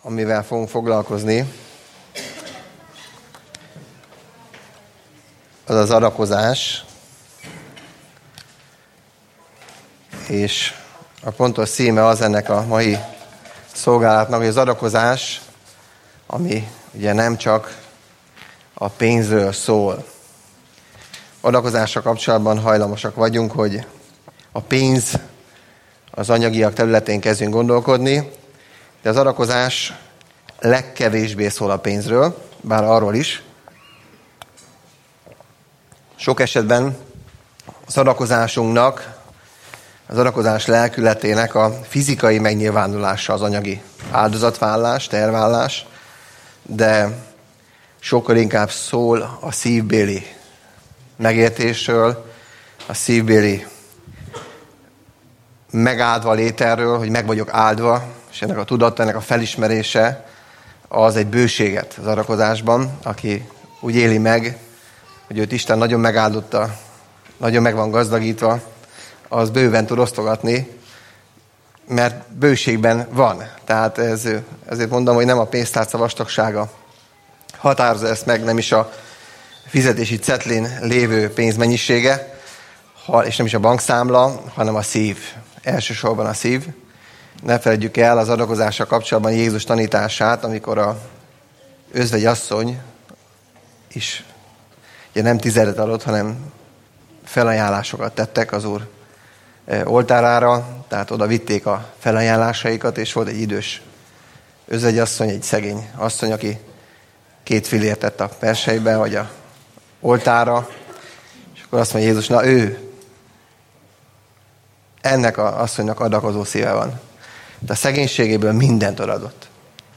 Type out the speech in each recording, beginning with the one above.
amivel fogunk foglalkozni, az az adakozás, és a pontos címe az ennek a mai szolgálatnak, hogy az adakozás, ami ugye nem csak a pénzről szól. Adakozással kapcsolatban hajlamosak vagyunk, hogy a pénz az anyagiak területén kezdünk gondolkodni, de az adakozás legkevésbé szól a pénzről, bár arról is. Sok esetben az adakozásunknak, az adakozás lelkületének a fizikai megnyilvánulása az anyagi áldozatvállalás, tervállás, de sokkal inkább szól a szívbéli megértésről, a szívbéli megáldva léterről, hogy meg vagyok áldva, és ennek a tudata, ennek a felismerése az egy bőséget az adakozásban, aki úgy éli meg, hogy őt Isten nagyon megáldotta, nagyon meg van gazdagítva, az bőven tud osztogatni, mert bőségben van. Tehát ezért mondom, hogy nem a pénztárca vastagsága határozza ezt meg, nem is a fizetési cetlén lévő pénzmennyisége, és nem is a bankszámla, hanem a szív. Elsősorban a szív. Ne feledjük el az adakozással kapcsolatban Jézus tanítását, amikor az özvegyasszony is ugye nem tizedet adott, hanem felajánlásokat tettek az Úr oltárára, tehát oda vitték a felajánlásaikat, és volt egy idős özvegyasszony, egy szegény asszony, aki 2 fillért tett a persejbe, vagy a oltára, és akkor azt mondja Jézus, na ő, ennek az asszonynak adakozó szíve van. De a szegénységéből mindent adott.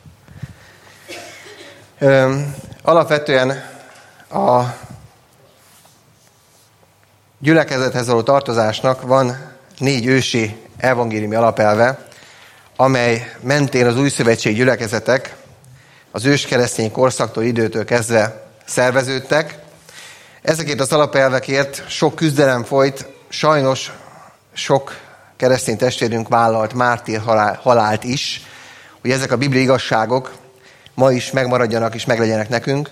Alapvetően a gyülekezethez való tartozásnak van 4 ősi evangéliumi alapelve, amely mentén az új szövetség gyülekezetek az őskeresztény korszaktól időtől kezdve szerveződtek. Ezekért az alapelvekért sok küzdelem folyt, sajnos sok keresztény testvérünk vállalt mártír halált is, hogy ezek a bibliai igazságok ma is megmaradjanak és meglegyenek nekünk,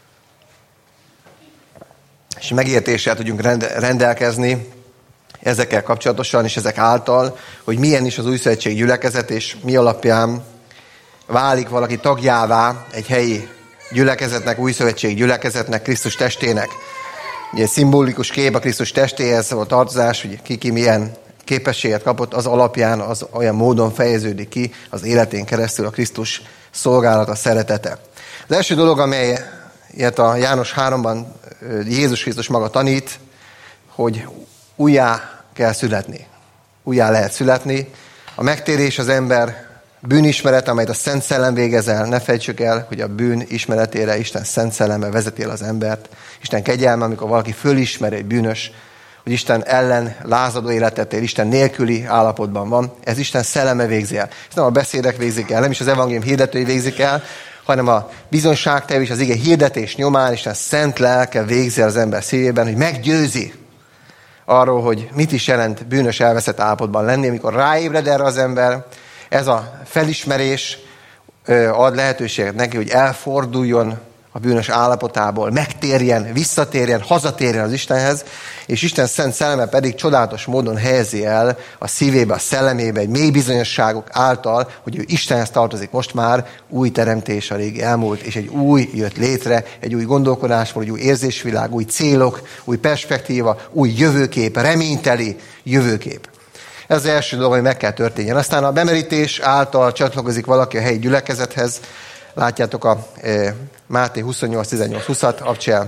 és megértéssel tudjunk rendelkezni ezekkel kapcsolatosan, és ezek által, hogy milyen is az új szövetség gyülekezet, és mi alapján válik valaki tagjává egy helyi gyülekezetnek, új szövetség gyülekezetnek, Krisztus testének. Ugye szimbolikus kép a Krisztus testéhez a tartozás, hogy ki milyen képességet kapott, az alapján az olyan módon fejeződik ki az életén keresztül a Krisztus szolgálata, szeretete. Az első dolog, amelyet a János 3-ban Jézus Krisztus maga tanít, hogy újjá kell születni. Újjá lehet születni. A megtérés az ember bűnismeret, amelyet a Szent Szellem végez el. Ne felejtsük el, hogy a bűn ismeretére Isten Szent Szelleme vezeti el az embert. Isten kegyelme, amikor valaki fölismeri egy bűnös, hogy Isten ellen lázadó életet él, Isten nélküli állapotban van. Ez Isten szelleme végzi el. Ez nem a beszédek végzik el, nem is az evangélium hirdetői végzik el, hanem a bizonyságtevés, az ige hirdetés nyomán Isten szent lelke végzi el az ember szívében, hogy meggyőzi arról, hogy mit is jelent bűnös elveszett állapotban lenni, amikor ráébred erre az ember. Ez a felismerés ad lehetőséget neki, hogy elforduljon a bűnös állapotából, megtérjen, visszatérjen, hazatérjen az Istenhez, és Isten szent szelleme pedig csodálatos módon helyezi el a szívébe, a szellemébe, egy mély bizonyosságok által, hogy ő Istenhez tartozik. Most már új teremtés, a régi elmúlt, és egy új jött létre, egy új gondolkodásmód, egy új érzésvilág, új célok, új perspektíva, új jövőkép, reményteli jövőkép. Ez az első dolog, hogy meg kell történjen. Aztán a bemerítés által csatlakozik valaki a helyi gyülekezethez. Látjátok a Máté 28-18-20-at, Abcsel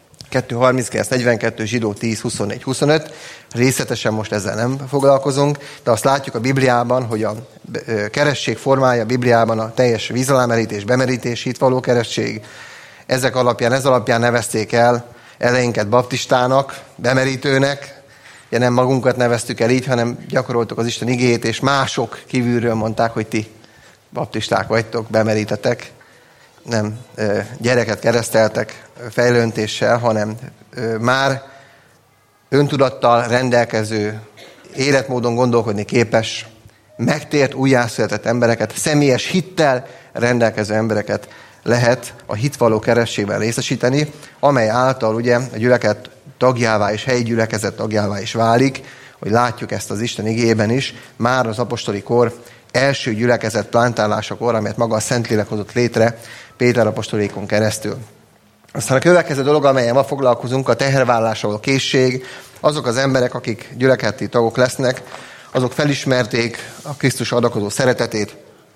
2-39-42, Zsidó 10-24-25. Részletesen most ezzel nem foglalkozunk, de azt látjuk a Bibliában, hogy a keresztség formája a Bibliában a teljes víz alámerítés, bemerítés, hitvaló keresztség. Ez alapján nevezték el eleinket baptistának, bemerítőnek. Ugye nem magunkat neveztük el így, hanem gyakoroltuk az Isten igéjét, és mások kívülről mondták, hogy ti baptisták vagytok, bemerítetek. Nem gyereket kereszteltek fejlőntéssel, hanem már öntudattal rendelkező, életmódon gondolkodni képes megtért, újjászületett embereket, személyes hittel rendelkező embereket lehet a hitvaló kerességben részesíteni, amely által ugye a gyülekezet tagjává és helyi gyülekezet tagjává is válik, hogy látjuk ezt az Isten igéjében is, már az apostoli kor első gyülekezet plántálásakor, amelyet maga a Szentlélek hozott létre Péter apostolékon keresztül. Aztán a következő dolog, amelyen ma foglalkozunk, a tehervállalásról készség. Azok az emberek, akik gyülekezeti tagok lesznek, azok felismerték a Krisztus adakozó szeretetét,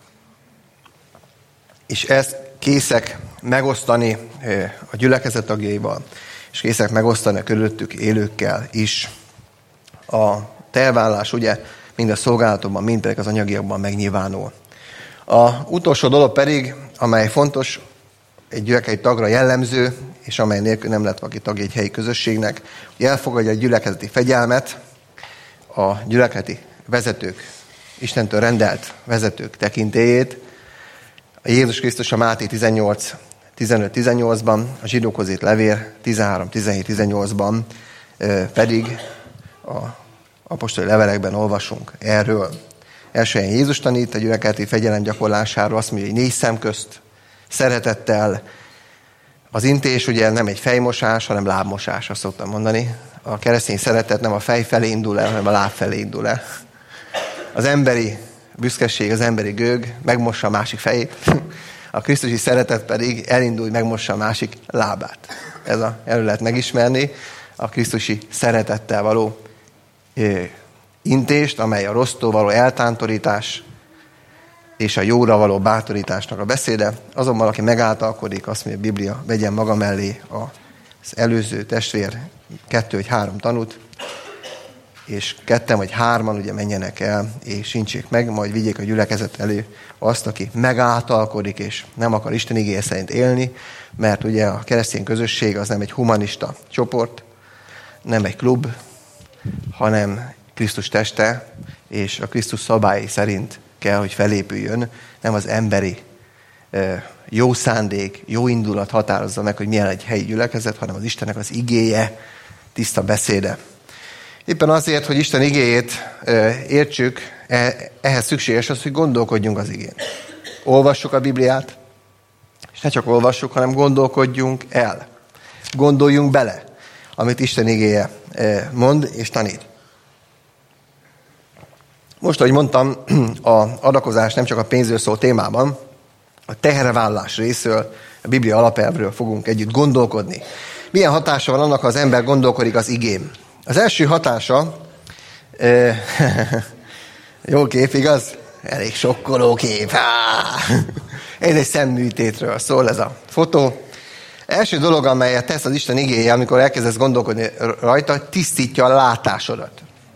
és ezt készek megosztani a gyülekezet tagjaival, és készek megosztani a körülöttük élőkkel is. A tehervállalás ugye mind a szolgálatokban, mind pedig az anyagiakban megnyilvánul. A utolsó dolog pedig, amely fontos, egy gyülekezeti tagra jellemző, és amely nélkül nem lett valaki tagja egy helyi közösségnek, hogy elfogadja a gyülekezeti fegyelmet, a gyülekezeti vezetők, Istentől rendelt vezetők tekintélyét. A Jézus Krisztus a Máté 15-18-ban, a zsidókhoz írt levél 13-17-18-ban pedig a apostoli levelekben olvasunk erről. Első helyen Jézus tanít a gyülekezeti fegyelem gyakorlásáról, azt mondja, hogy 4 szem közt szeretettel. Az intés ugye nem egy fejmosás, hanem lábmosás, azt szoktam mondani. A keresztény szeretet nem a fej felé indul el, hanem a láb felé indul el. Az emberi büszkeség, az emberi gőg megmossa a másik fejét, a krisztusi szeretet pedig elindul, hogy megmossa a másik lábát. Erről lehet megismerni a krisztusi szeretettel való intést, amely a rossztól való eltántorítás és a jóra való bátorításnak a beszéde. Azonban, aki megáltalkodik, azt mondja a Biblia, vegyen maga mellé az előző testvér 2 vagy 3 tanút, és 2 vagy 3 ugye menjenek el, és sincsék meg, majd vigyék a gyülekezet elő azt, aki megáltalkodik, és nem akar Isten igéje szerint élni, mert ugye a keresztény közösség az nem egy humanista csoport, nem egy klub, hanem Krisztus teste, és a Krisztus szabályi szerint kell, hogy felépüljön, nem az emberi jó szándék, jó indulat határozza meg, hogy milyen egy helyi gyülekezet, hanem az Istennek az igéje, tiszta beszéde. Éppen azért, hogy Isten igéjét értsük, ehhez szükséges az, hogy gondolkodjunk az igén. Olvassuk a Bibliát, és ne csak olvassuk, hanem gondolkodjunk el. Gondoljunk bele, amit Isten igéje mond és tanít. Most, ahogy mondtam, az adakozás nem csak a pénzről szól témában, a tehervállalás részről, a Biblia alapelvről fogunk együtt gondolkodni. Milyen hatása van annak, ha az ember gondolkodik az igén? Az első hatása, jó kép, igaz? Elég sokkoló kép. Ez egy szemműtétről szól ez a fotó. Első dolog, amelyet tesz az Isten igéje, amikor elkezdesz gondolkodni rajta, tisztítja a látásodat.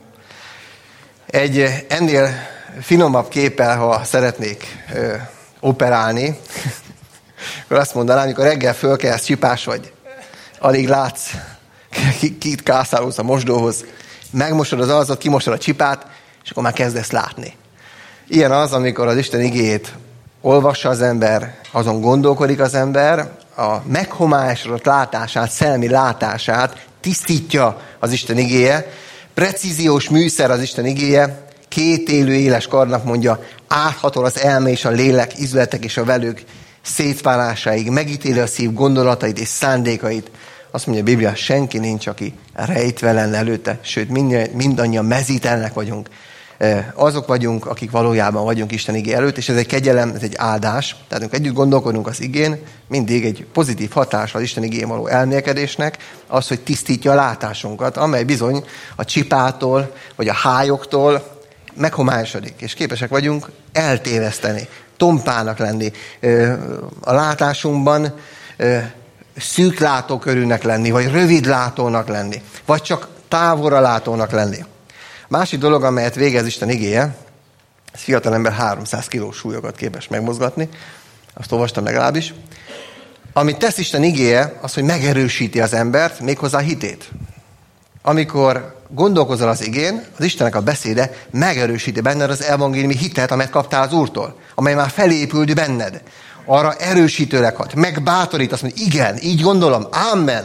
Egy ennél finomabb képpel, ha szeretnék operálni, akkor azt mondanám, amikor reggel fölkelsz, csipás vagy, alig látsz, kit kászálódsz a mosdóhoz, megmosod az arcot, kimosod a csipát, és akkor már kezdesz látni. Ilyen az, amikor az Isten igéjét olvassa az ember, azon gondolkodik az ember, a meghomályosodott látását, szellemi látását tisztítja az Isten igéje, precíziós műszer az Isten igéje, 2 élő éles karnak mondja, áthatol az elme és a lélek, izületek és a velők szétválásáig, megítéli a szív gondolatait és szándékait. Azt mondja a Biblia, senki nincs, aki rejtve lenne előtte, sőt mindannyian mezítelnek vagyunk. Azok vagyunk, akik valójában vagyunk Isten igé előtt, és ez egy kegyelem, ez egy áldás. Tehát amikor együtt gondolkodunk az igén, mindig egy pozitív hatás az Isten igén való elmélkedésnek, az, hogy tisztítja a látásunkat, amely bizony a csipától, vagy a hályoktól meghomályosodik, és képesek vagyunk eltéveszteni, tompának lenni, a látásunkban szűk látókörűnek lenni, vagy rövid látónak lenni, vagy csak távolra látónak lenni. Másik dolog, amelyet végez Isten igéje, ez fiatal ember 300 kilós súlyokat képes megmozgatni, azt olvastam legalábbis. Amit tesz Isten igéje, az, hogy megerősíti az embert, méghozzá a hitét. Amikor gondolkozol az igén, az Istennek a beszéde megerősíti benned az evangéliumi hitet, amelyet kaptál az Úrtól, amely már felépült benned. Arra erősítőleg hat, megbátorít, azt mondja, igen, így gondolom, amen,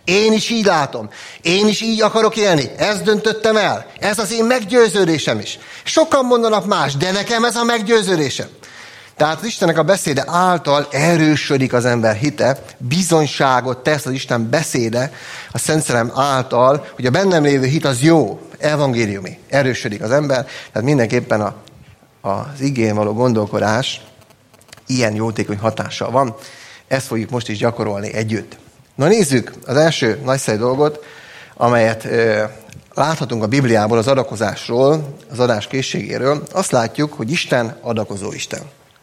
Én is így látom. Én is így akarok élni. Ezt döntöttem el. Ez az én meggyőződésem is. Sokan mondanak más, de nekem ez a meggyőződésem. Tehát az Istennek a beszéde által erősödik az ember hite, bizonyságot tesz az Isten beszéde a Szent Szellem által, hogy a bennem lévő hit az jó, evangéliumi, erősödik az ember, tehát mindenképpen az igén való gondolkodás ilyen jótékony hatással van. Ezt fogjuk most is gyakorolni együtt. Na nézzük az első nagyszerű dolgot, amelyet láthatunk a Bibliából, az adakozásról, az adás készségéről. Azt látjuk, hogy Isten adakozó Isten.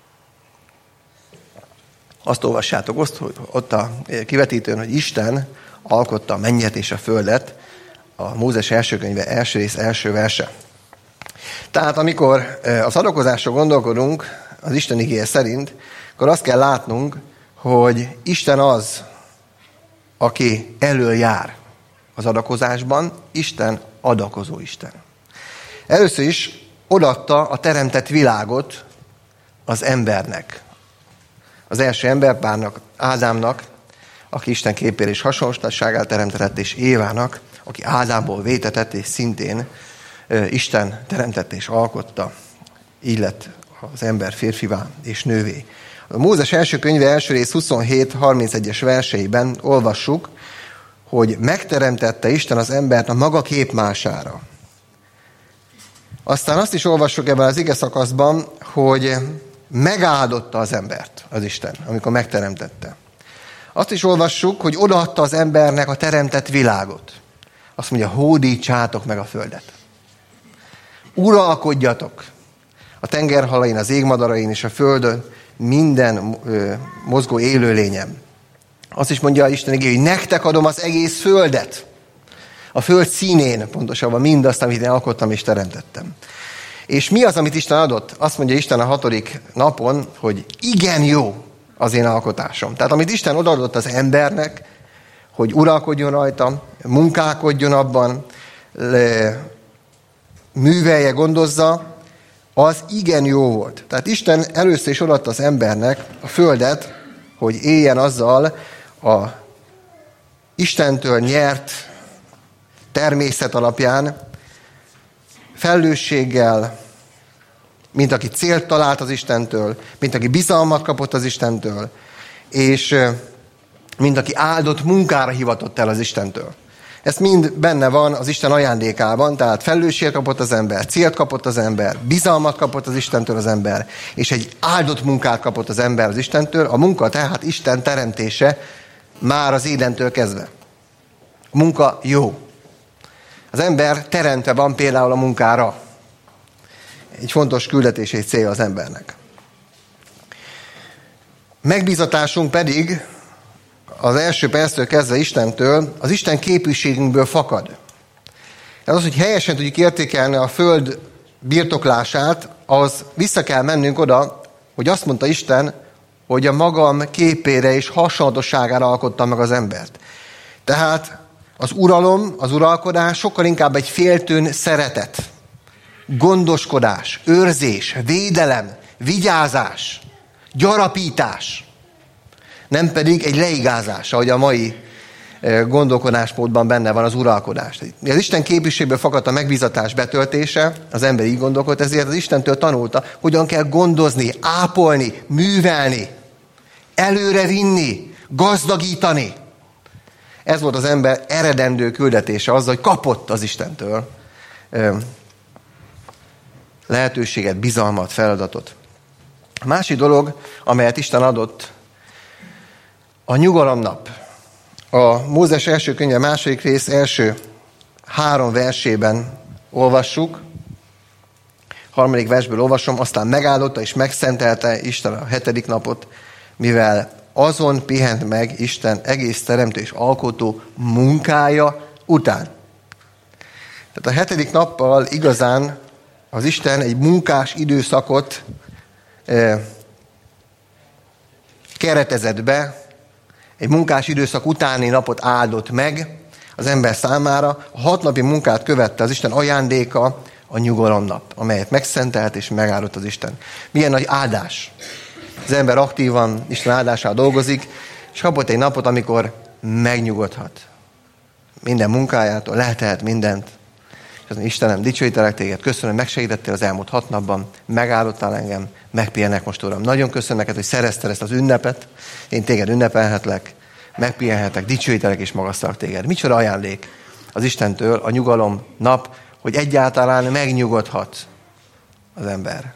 Azt olvassátok ott a kivetítőn, hogy Isten alkotta a mennyet és a földet, a Mózes első könyve első rész első verse. Tehát amikor az adakozásról gondolkodunk, az Isten igéje szerint, akkor azt kell látnunk, hogy Isten az, aki elől jár az adakozásban, Isten adakozó Isten. Először is odaadta a teremtett világot az embernek. Az első emberpárnak, Ádámnak, aki Isten képére és hasonlóságát teremtett, és Évának, aki Ádámból vétetett, és szintén Isten teremtett és alkotta. Így lett az ember férfivá és nővé. A Mózes első könyve első rész 27-31-es verseiben olvassuk, hogy megteremtette Isten az embert a maga képmására. Aztán azt is olvassuk ebben az ige szakaszban, hogy megáldotta az embert az Isten, amikor megteremtette. Azt is olvassuk, hogy odaadta az embernek a teremtett világot. Azt mondja, hódítsátok meg a földet. Uralkodjatok a tengerhalain, az égmadarain és a földön, minden mozgó élőlényem. Azt is mondja Isten igéje, hogy nektek adom az egész földet. A föld színén, pontosabban mindazt, amit én alkottam és teremtettem. És mi az, amit Isten adott? Azt mondja Isten a 6. napon, hogy igen jó az én alkotásom. Tehát amit Isten odaadott az embernek, hogy uralkodjon rajta, munkálkodjon abban, művelje, gondozza, az igen jó volt. Tehát Isten először is odaadta az embernek a földet, hogy éljen azzal a Istentől nyert természet alapján, felelősséggel, mint aki célt talált az Istentől, mint aki bizalmat kapott az Istentől, és mint aki áldott munkára hivatott el az Istentől. Ez mind benne van az Isten ajándékában, tehát felelősséget kapott az ember, célt kapott az ember, bizalmat kapott az Istentől az ember, és egy áldott munkát kapott az ember az Istentől. A munka tehát Isten teremtése már az Édentől kezdve. A munka jó. Az ember teremtve van például a munkára. Egy fontos küldetés és célja az embernek. Megbízatásunk pedig az első perctől kezdve Istentől, az Isten képviségünkből fakad. Ez az, hogy helyesen tudjuk értékelni a föld birtoklását, az vissza kell mennünk oda, hogy azt mondta Isten, hogy a magam képére és hasonlatosságára alkottam meg az embert. Tehát az uralom, az uralkodás sokkal inkább egy féltőn szeretet, gondoskodás, őrzés, védelem, vigyázás, gyarapítás, nem pedig egy leigázás, ahogy a mai gondolkodásmódban benne van az uralkodás. Az Isten képviségből fakadt a megbízatás betöltése, az ember így gondolkodt, ezért az Istentől tanulta, hogyan kell gondozni, ápolni, művelni, előrevinni, gazdagítani. Ez volt az ember eredendő küldetése azzal, hogy kapott az Istentől lehetőséget, bizalmat, feladatot. A másik dolog, amelyet Isten adott, a nyugalomnap. A Mózes első könyve második rész első 3 versében olvassuk. 3. versből olvasom, aztán megáldotta és megszentelte Isten a 7. napot, mivel azon pihent meg Isten egész teremtő és alkotó munkája után. Tehát a 7. nappal igazán az Isten egy munkás időszakot keretezett be, egy munkás időszak utáni napot áldott meg az ember számára. A 6 napi munkát követte az Isten ajándéka, a nyugalomnap, amelyet megszentelt és megáldott az Isten. Milyen nagy áldás! Az ember aktívan Isten áldására dolgozik, és kapott egy napot, amikor megnyugodhat. minden munkájától, lehetett mindent. És Istenem, dicsőítelek téged, köszönöm, hogy megsegítettél az elmúlt 6 napban, megállottál engem, megpihennek most, Uram. Nagyon köszönöm neked, hogy szerezted ezt az ünnepet, én téged ünnepelhetlek, megpihenhetek, dicsőítelek és magasztalak téged. Micsoda ajándék az Istentől a nyugalom nap, hogy egyáltalán megnyugodhat az ember.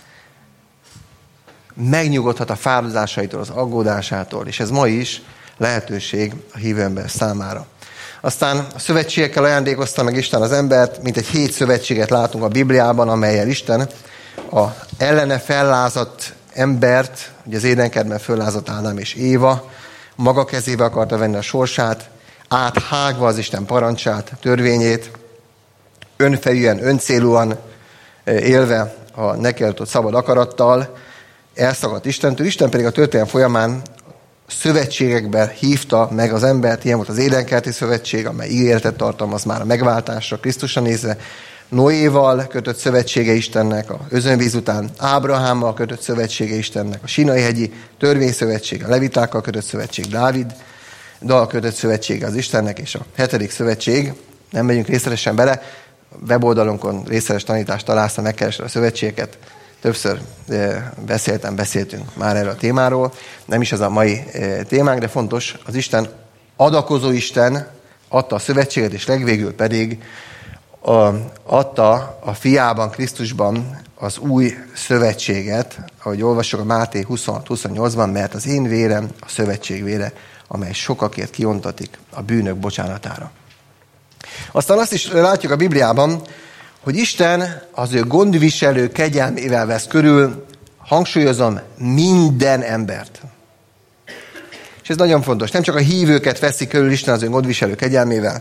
Megnyugodhat a fáradozásaitól, az aggódásától, és ez ma is lehetőség a hívő ember számára. Aztán a szövetségekkel ajándékozta meg Isten az embert, mint egy 7 szövetséget látunk a Bibliában, amellyel Isten a ellene fellázadt embert, ugye az édenkertben fellázadt Ádám és Éva, maga kezébe akarta venni a sorsát, áthágva az Isten parancsát, törvényét, önfejűen, öncélúan élve a neki adott szabad akarattal, elszakadt Istentől. Isten pedig a történelem folyamán szövetségekben hívta meg az embert, ilyen volt az édenkerti szövetség, amely ígéretet tartalmaz már a megváltásra Krisztusra nézve, Noéval kötött szövetsége Istennek, a özönvíz után Ábrahámmal kötött szövetsége Istennek, a Sinai-hegyi törvényszövetség, a levitákkal kötött szövetség, Dáviddal kötött szövetsége az Istennek, és a 7. szövetség, nem megyünk részletesen bele, weboldalunkon részletes tanítást találsz, megkeresed a szövetségeket, többször beszéltünk már erről a témáról, nem is ez a mai témánk, de fontos, az Isten, adakozó Isten adta a szövetséget, és legvégül pedig adta a fiában, Krisztusban az új szövetséget, ahogy olvassuk a Máté 26-28-ban, mert az én vérem a szövetség vére, amely sokakért kiontatik a bűnök bocsánatára. Aztán azt is látjuk a Bibliában, hogy Isten az ő gondviselő kegyelmével vesz körül, hangsúlyozom, minden embert. És ez nagyon fontos. Nem csak a hívőket veszi körül Isten az ő gondviselő kegyelmével,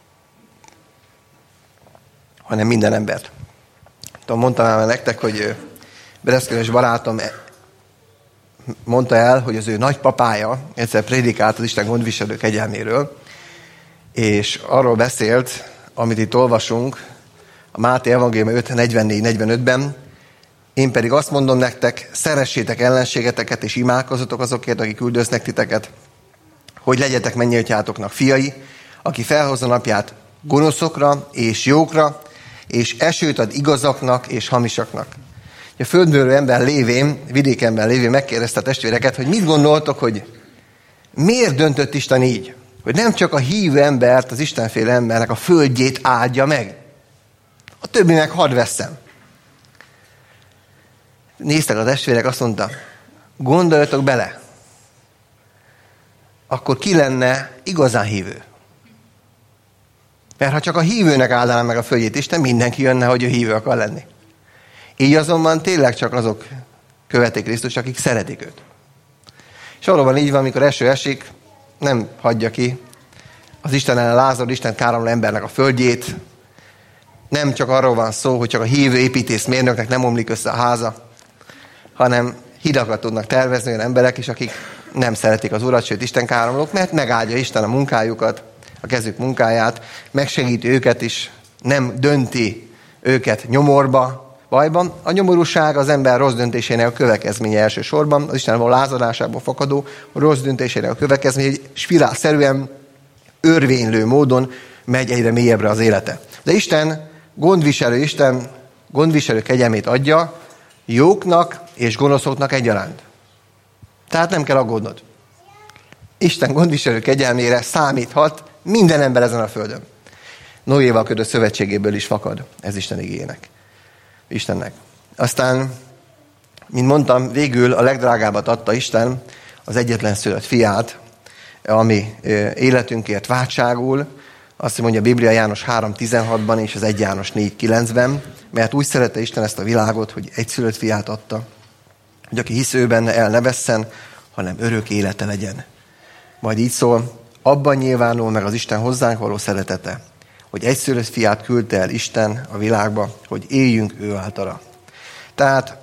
hanem minden embert. Mondtam el nektek, hogy Bereszkős barátom mondta el, hogy az ő nagypapája egyszer prédikált az Isten gondviselő kegyelméről, és arról beszélt, amit itt olvasunk, a Máté evangélium 5:44-45-ben, én pedig azt mondom nektek, szeressétek ellenségeteket, és imádkozzatok azokért, akik üldöznek titeket, hogy legyetek mennyeiatyátoknak fiai, aki felhozza napját gonoszokra és jókra, és esőt ad igazaknak és hamisaknak. A földbőrű ember lévén, vidékember lévén megkérdezte a testvéreket, hogy mit gondoltok, hogy miért döntött Isten így? Hogy nem csak a hívő embert, az istenféle embernek a földjét áldja meg. A többi meg hadd veszem. Néztek a testvérek, azt mondta, gondoljatok bele, akkor ki lenne igazán hívő? Mert ha csak a hívőnek áldaná meg a földjét Isten, mindenki jönne, hogy ő hívő akar lenni. Így azonban tényleg csak azok követik Krisztus, akik szeretik őt. És valóban így van, amikor eső esik, nem hagyja ki az Isten ellen lázadó, Isten káromló embernek a földjét. Nem csak arról van szó, hogy csak a hívő építészmérnöknek nem omlik össze a háza, hanem hidakat tudnak tervezni olyan emberek is, akik nem szeretik az Urat, sőt Isten káromlók, mert megáldja Isten a munkájukat, a kezük munkáját, megsegíti őket is, nem dönti őket nyomorba, bajban. A nyomorúság az ember rossz döntésének a következménye elsősorban, az Isten való lázadásából fakadó rossz döntésének a következménye, hogy spirálszerűen, örvénylő módon megy egyre mélyebbre az élete. De Isten gondviselő kegyelmét adja jóknak és gonoszoknak egyaránt. Tehát nem kell aggódnod. Isten gondviselő kegyelmére számíthat minden ember ezen a földön. Noéval kötött szövetségéből is fakad ez Isten igének. Istennek. Aztán, mint mondtam, végül a legdrágábbat adta Isten, az egyetlen szülött fiát, ami életünkért váltságul, azt mondja a Biblia János 3:16-ban és az 1 János 4:9-ben, mert úgy szerette Isten ezt a világot, hogy egyszülött fiát adta, hogy aki hisz ő benne, el ne vesszen, hanem örök élete legyen. Majd így szól, abban nyilvánul meg az Isten hozzánk való szeretete, hogy egyszülött fiát küldte el Isten a világba, hogy éljünk ő általa. Tehát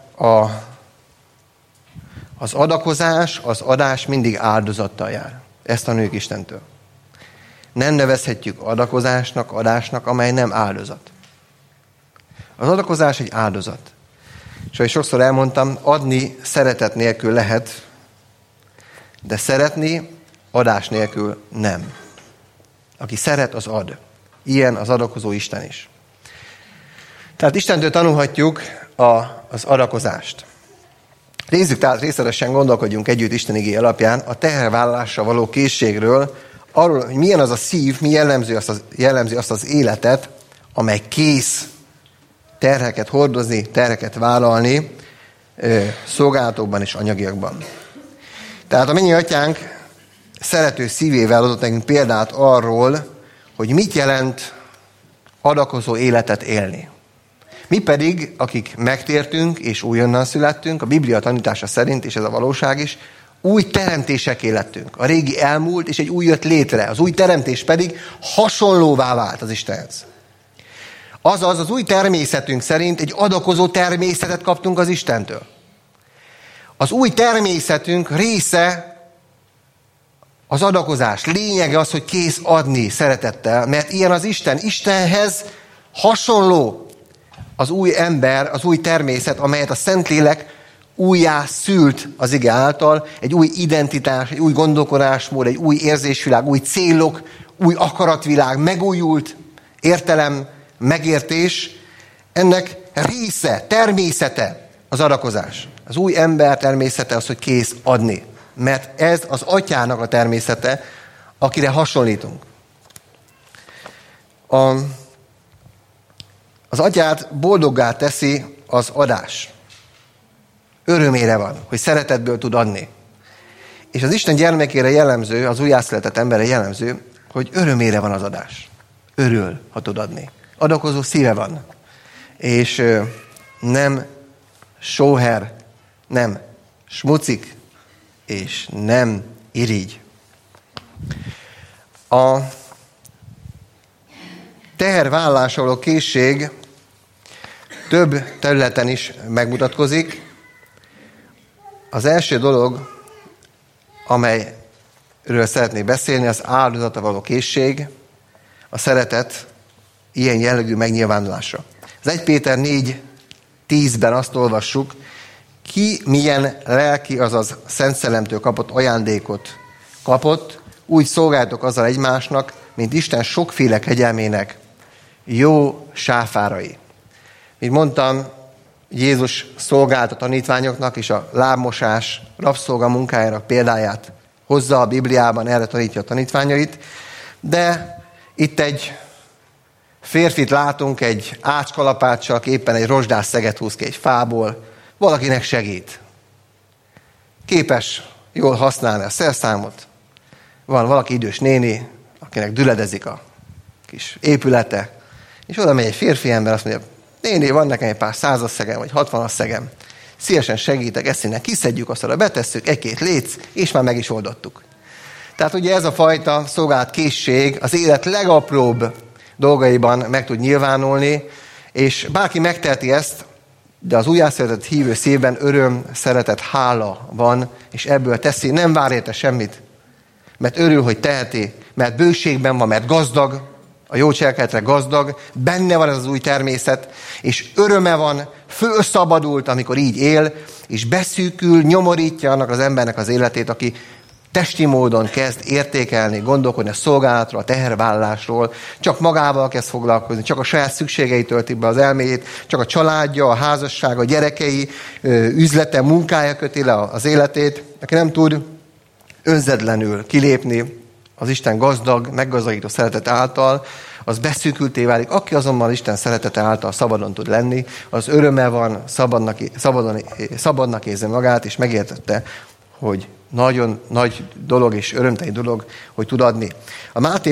az adakozás, az adás mindig áldozattal jár. Ezt tanuljuk Istentől. Nem nevezhetjük adakozásnak, adásnak, amely nem áldozat. Az adakozás egy áldozat. És ahogy sokszor elmondtam, adni szeretet nélkül lehet, de szeretni adás nélkül nem. Aki szeret, az ad. Ilyen az adakozó Isten is. Tehát Istentől tanulhatjuk az adakozást. Nézzük tehát részletesen, gondolkodjunk együtt Isten igéje alapján a tehervállalásra való készségről, arról, hogy milyen az a szív, mi jellemzi azt az életet, amely kész terheket hordozni, terheket vállalni szolgálatokban és anyagiakban. Tehát a mennyi atyánk szerető szívével adott nekünk példát arról, hogy mit jelent adakozó életet élni. Mi pedig, akik megtértünk és újonnan születtünk, a Biblia tanítása szerint, és ez a valóság is, új teremtéseké lettünk. A régi elmúlt, és egy új jött létre. Az új teremtés pedig hasonlóvá vált az Istenhez. Azaz az új természetünk szerint egy adakozó természetet kaptunk az Istentől. Az új természetünk része az adakozás. Lényege az, hogy kész adni szeretettel, mert ilyen az Isten. Istenhez hasonló az új ember, az új természet, amelyet a Szentlélek újjá szült az ige által, egy új identitás, egy új gondolkodásmód, egy új érzésvilág, új célok, új akaratvilág, megújult értelem, megértés. Ennek része, természete az adakozás. Az új ember természete az, hogy kész adni. Mert ez az atyának a természete, akire hasonlítunk. Az atyát boldoggá teszi az adás. Örömére van, hogy szeretetből tud adni. És az Isten gyermekére jellemző, az újjászületett emberre jellemző, hogy örömére van az adás. Örül, ha tud adni. Adakozó szíve van. És nem sóher, nem smucik, és nem irigy. A tehervállalásra való készség több területen is megmutatkozik. Az első dolog, amelyről szeretnék beszélni, az áldozatra való készség, a szeretet ilyen jellegű megnyilvánulása. Az 1 Péter 4:10-ben azt olvassuk, ki milyen lelki, azaz Szent Szellemtől kapott ajándékot kapott, úgy szolgáltok azzal egymásnak, mint Isten sokféle kegyelmének jó sáfárai. Mint mondtam, Jézus szolgált a tanítványoknak, és a lábmosás rabszolga munkájának példáját hozza a Bibliában, erre tanítja a tanítványait, de itt egy férfit látunk egy ácskalapáccsal, aki éppen egy rozsdás szeget húz ki egy fából, valakinek segít. Képes jól használni a szerszámot. Van valaki idős néni, akinek düledezik a kis épülete, és oda megy egy férfi ember, azt mondja, néni, van nekem egy pár 100-as szegem, vagy 60-as szegem. Szívesen segítek, ezt innen kiszedjük, azt oda betesszük, 1-2 léc, és már meg is oldottuk. Tehát ugye ez a fajta szolgálatkészség az élet legapróbb dolgaiban meg tud nyilvánulni, és bárki megteheti ezt, de az újjászületett hívő szívben öröm, szeretet, hála van, és ebből teszi, nem vár érte semmit, mert örül, hogy teheti, mert bőségben van, mert gazdag, a jó cselekedetre gazdag, benne van ez az új természet, és öröme van, fölszabadult, amikor így él, és beszűkül, nyomorítja annak az embernek az életét, aki testi módon kezd értékelni, gondolkodni a szolgálatról, a tehervállalásról, csak magával kezd foglalkozni, csak a saját szükségeit tölti be az elméjét, csak a családja, a házassága, a gyerekei, üzlete, munkája köti le az életét, aki nem tud önzetlenül kilépni az Isten gazdag, meggazdagító szeretet által, az beszűkülté válik. Aki azonban Isten szeretete által szabadon tud lenni, az öröme van, szabadnak érzi magát, és megértette, hogy nagyon nagy dolog és örömteli dolog, hogy tud adni. A Máté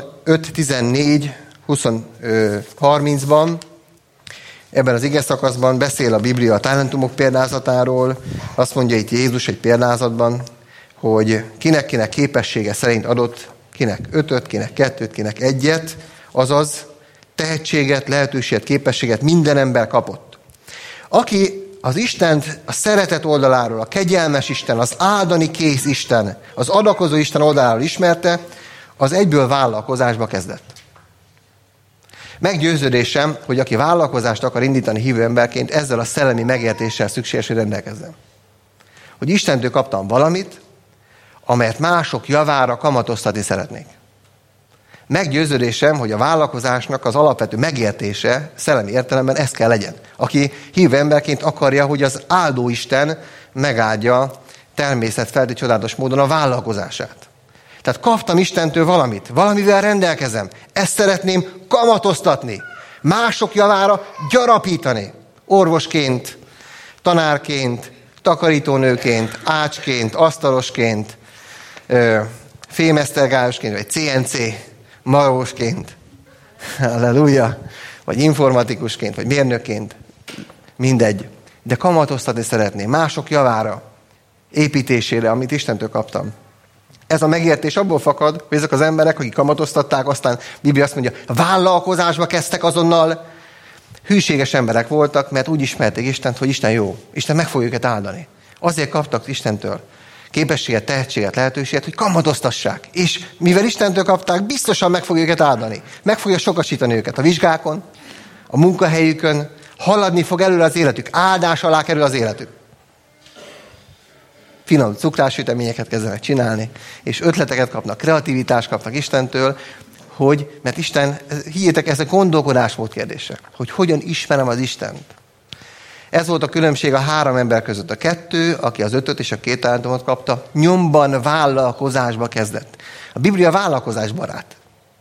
25:14-30-ban, ebben az ige szakaszban beszél a Biblia a talentumok példázatáról. Azt mondja itt Jézus egy példázatban, hogy kinek képessége szerint adott, kinek 5-öt, kinek 2-t, kinek 1-et, azaz tehetséget, lehetőséget, képességet minden ember kapott. Aki az Istent a szeretet oldaláról, a kegyelmes Isten, az áldani kész Isten, az adakozó Isten oldaláról ismerte, az egyből vállalkozásba kezdett. Meggyőződésem, hogy aki vállalkozást akar indítani hívő emberként, ezzel a szellemi megértéssel szükséges, hogy rendelkezzen. Hogy Istentől kaptam valamit, amelyet mások javára kamatoztatni szeretnék. Meggyőződésem, hogy a vállalkozásnak az alapvető megértése szellemi értelemben ez kell legyen. Aki hívő emberként akarja, hogy az áldó Isten megáldja természetfeletti csodálatos módon a vállalkozását. Tehát kaptam Istentől valamit, valamivel rendelkezem. Ezt szeretném kamatoztatni, mások javára gyarapítani. Orvosként, tanárként, takarítónőként, ácsként, asztalosként, fémesztergályosként, vagy CNC marósként, halleluja, vagy informatikusként, vagy mérnökként, mindegy. De kamatoztatni szeretném, mások javára, építésére, amit Istentől kaptam. Ez a megértés abból fakad, hogy ezek az emberek, akik kamatoztatták, aztán Biblia azt mondja, vállalkozásba kezdtek azonnal, hűséges emberek voltak, mert úgy ismerték Istent, hogy Isten jó. Isten meg fogja őket áldani. Azért kaptak Istentől képességet, tehetséget, lehetőséget, hogy kamatoztassák. És mivel Istentől kapták, biztosan meg fogja őket áldani. Meg fogja sokasítani őket a vizsgákon, a munkahelyükön, haladni fog előre az életük, áldás alá kerül az életük. Finom cukrássüteményeket kezdenek csinálni, és ötleteket kapnak, kreativitást kapnak Istentől, mert Isten, higgyétek, ez a gondolkodásmód kérdése, hogy hogyan ismerem az Istent. Ez volt a különbség a 3 ember között. A 2, aki az 5 és a 2 talentumot kapta, nyomban vállalkozásba kezdett. A Biblia vállalkozásbarát.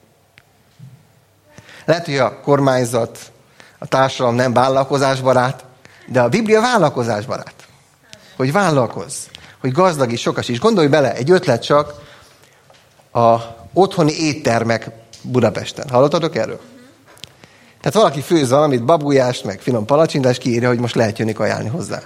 Lehet, hogy a kormányzat, a társadalom nem vállalkozásbarát, de a Biblia vállalkozásbarát. Hogy vállalkozz, hogy gazdagíts, sokasíts. Gondolj bele, egy ötlet csak a otthoni éttermek Budapesten. Hallottatok erről? Tehát valaki főz valamit, babujást, meg finom palacsintást, kiírja, hogy most lehet jönni kajálni hozzá.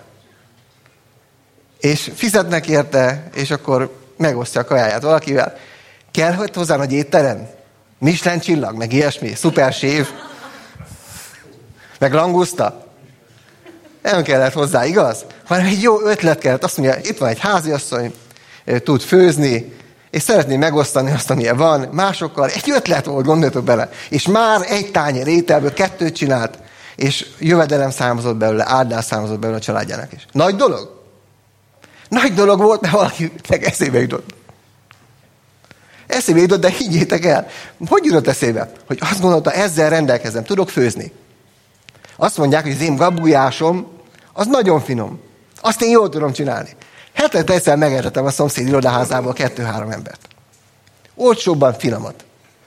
És fizetnek érte, és akkor megosztja a kajáját valakivel. Kell, hogy hozzá nagy étterem? Michelin csillag, meg ilyesmi, szuper séf, meg languszta. Nem kellett hozzá, igaz? Hanem egy jó ötlet kellett. Azt mondja, itt van egy háziasszony, tud főzni, és szeretném megosztani azt, amilyen van, másokkal. Egy ötlet volt, gondoljatok bele. És már egy tányér ételből 2 csinált, és jövedelem származott belőle, áldás származott belőle a családjának is. Nagy dolog? Nagy dolog volt, mert valakinek eszébe jutott. Eszébe jutott, de higgyétek el. Hogy jutott eszébe? Hogy azt gondolta, ezzel rendelkezem, tudok főzni. Azt mondják, hogy az én gabujásom, az nagyon finom. Azt én jól tudom csinálni. Hetente egyszer megetetem a szomszéd irodaházából 2-3 embert. Olcsóbban finomat.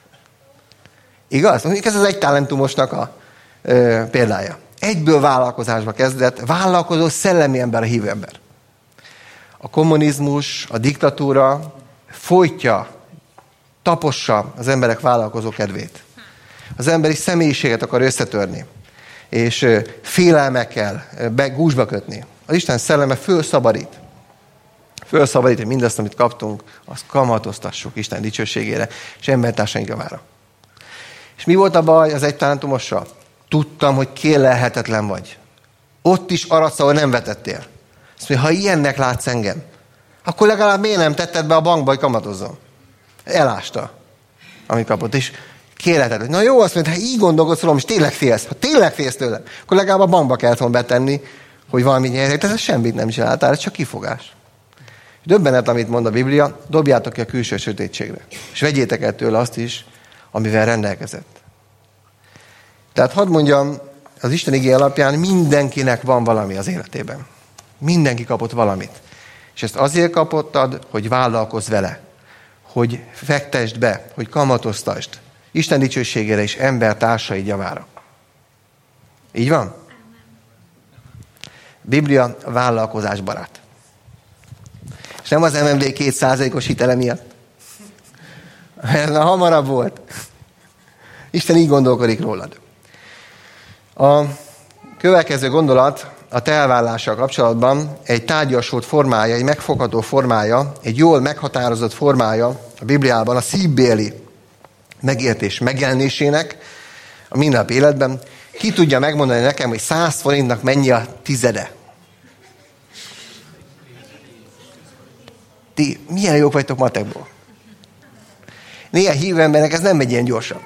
Igaz? Mondjuk ez az 1 talentumosnak a példája. Egyből vállalkozásba kezdett, vállalkozó szellemi ember, a hívő ember. A kommunizmus, a diktatúra folytja, tapossa az emberek vállalkozó kedvét. Az emberi személyiséget akar összetörni, és félelmekkel gúzsba kötni. Az Isten szelleme fölszabadít, hogy mindazt, amit kaptunk, azt kamatoztassuk Isten dicsőségére, és embertársaink javára. És mi volt a baj az 1 talentumossal? Tudtam, hogy kérlelhetetlen vagy. Ott is aradsz, ahol nem vetettél. Azt mondja, ha ilyennek látsz engem, akkor legalább miért nem tetted be a bankba, hogy kamatozzon? Elásta, amit kapott, és kérleted. Na jó, azt mondja, ha így gondolkodsz rólam, és tényleg félsz, ha tényleg félsz tőle, akkor legalább a bankba kellett volna betenni, hogy valami nyerjék. Tehát ez semmit nem csináltál, ez csak kifogás. Döbbenet, amit mond a Biblia, dobjátok ki a külső sötétségre. És vegyétek el tőle azt is, amivel rendelkezett. Tehát hadd mondjam, az Isten igéje alapján mindenkinek van valami az életében. Mindenki kapott valamit. És ezt azért kapottad, hogy vállalkozz vele. Hogy fektesd be, hogy kamatoztasd. Isten dicsőségére és ember társaid javára. Így van? Biblia vállalkozásbarát. És nem az MMD 2%-os hitele miatt. Ez már hamarabb volt. Isten így gondolkodik rólad. A következő gondolat a te elvállással kapcsolatban egy tárgyasult formája, egy megfogható formája, egy jól meghatározott formája a Bibliában a szívbéli megértés megjelenésének a mindennapi életben. Ki tudja megmondani nekem, hogy 100 forintnak mennyi a tizede? Ti milyen jók vagytok matekból? Néha hívő embernek ez nem megy ilyen gyorsan.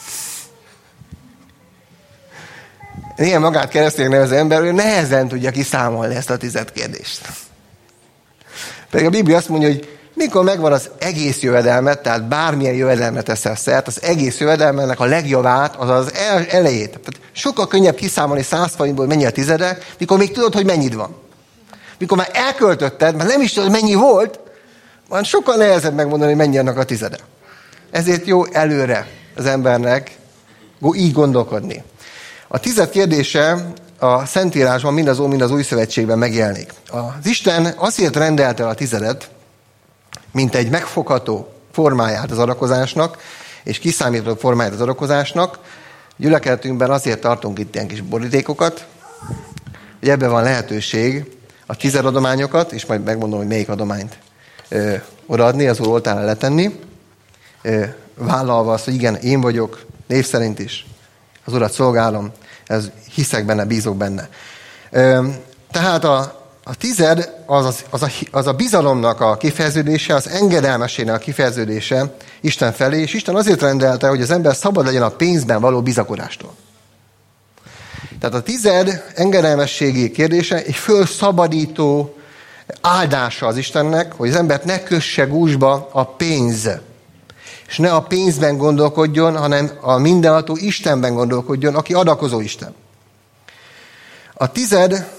Néha magát kereszténynek nevező ember, hogy nehezen tudja kiszámolni ezt a 10 kérdést. Pedig a Biblia azt mondja, hogy Mikor megvan az egész jövedelmet, tehát bármilyen jövedelmet teszel szert, az egész jövedelmennek a legjobbát, az az elejét. Tehát sokkal könnyebb kiszámolni 100 forintból mennyi a tizede, mikor még tudod, hogy mennyit van. Mikor már elköltötted, már nem is tudod, mennyi volt, már sokkal nehezebb megmondani, hogy mennyi annak a tizede. Ezért jó előre az embernek így gondolkodni. A tized kérdése a Szentírásban mind az Ó, mind az Új Szövetségben megjelenik. Az Isten azért rendelte a tizedet, mint egy megfogható formáját az adakozásnak, és kiszámítható formáját az adakozásnak. Gyülekezetünkben azért tartunk itt ilyen kis borítékokat, hogy ebben van lehetőség a tizedadományokat, és majd megmondom, hogy melyik adományt odaadni, az Úr oltárra letenni, vállalva azt, hogy igen, én vagyok, név szerint is, az Urat szolgálom, hiszek benne, bízok benne. Tehát a tized az a bizalomnak a kifejeződése, az engedelmességnek a kifejeződése Isten felé, és Isten azért rendelte, hogy az ember szabad legyen a pénzben való bizakodástól. Tehát a tized engedelmességi kérdése egy fölszabadító áldása az Istennek, hogy az embert ne kösse gúzsba a pénz. És ne a pénzben gondolkodjon, hanem a mindenható Istenben gondolkodjon, aki adakozó Isten. A tized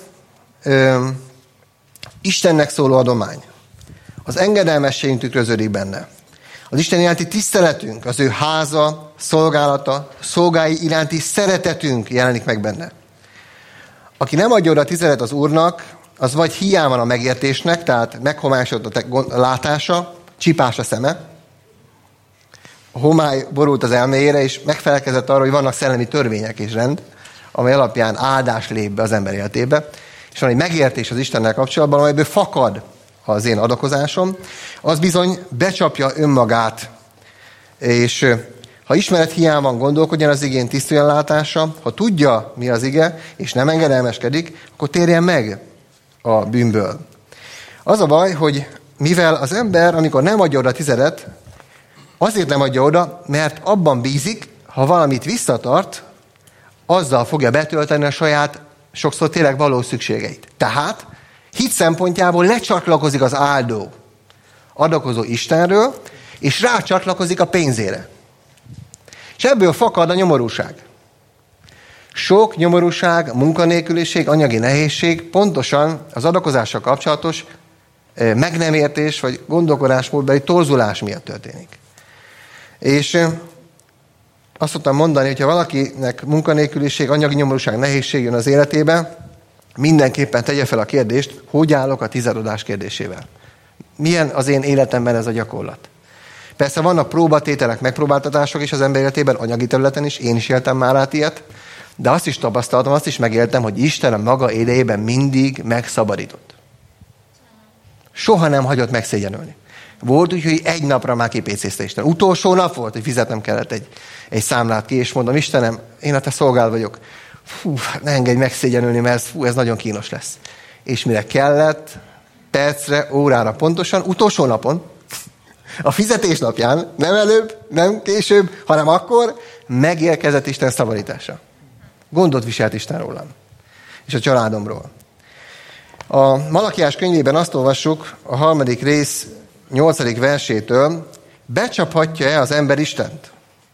Istennek szóló adomány. Az engedelmességünk tükröződik benne. Az Isten iránti tiszteletünk, az ő háza, szolgálata, szolgái iránti szeretetünk jelenik meg benne. Aki nem adja oda a tizedet az Úrnak, az vagy hiány van a megértésnek, tehát meghomásodott a látása, csipás a szeme, a homály borult az elméjére, és megfelelkezett arra, hogy vannak szellemi törvények és rend, amely alapján áldás lép be az ember életébe, és van egy megértés az Istennel kapcsolatban, amelyből fakad az én adakozásom, az bizony becsapja önmagát, és ha ismeret hiány van, gondolkodjon az igén, tisztuljon látása, ha tudja, mi az ige, és nem engedelmeskedik, akkor térjen meg a bűnből. Az a baj, hogy mivel az ember, amikor nem adja oda a tizedet, azért nem adja oda, mert abban bízik, ha valamit visszatart, azzal fogja betölteni a saját, sokszor tényleg valós szükségeit. Tehát hit szempontjából lecsatlakozik az áldó, adakozó Istenről, és rácsatlakozik a pénzére. És ebből fakad a nyomorúság. Sok nyomorúság, munkanélküliség, anyagi nehézség pontosan az adakozással kapcsolatos meg nem értés, vagy gondolkodásmódbeli torzulás miatt történik. És azt szoktam mondani, hogyha valakinek munkanélküliség, anyagi nyomorúság, nehézség jön az életébe, mindenképpen tegye fel a kérdést, hogy állok a tizedadás kérdésével. Milyen az én életemben ez a gyakorlat? Persze vannak próbatételek, megpróbáltatások is az ember életében, anyagi területen is, én is éltem már át ilyet, de azt is tapasztaltam, azt is megéltem, hogy Isten a maga idejében mindig megszabadított. Soha nem hagyott megszégyenülni. Volt úgy, hogy egy napra már kipécézte Isten. Utolsó nap volt, hogy fizetnem kellett egy számlát ki, és mondom, Istenem, én a te szolgált vagyok. Ne engedj megszégyenülni, mert ez nagyon kínos lesz. És mire kellett, percre, órára pontosan, utolsó napon, a fizetés napján, nem előbb, nem később, hanem akkor megérkezett Isten szabadítása. Gondot viselt Isten rólam, és a családomról. A Malakiás könyvében azt olvassuk, a 3. rész 8. versétől, becsaphatja-e az ember Istent?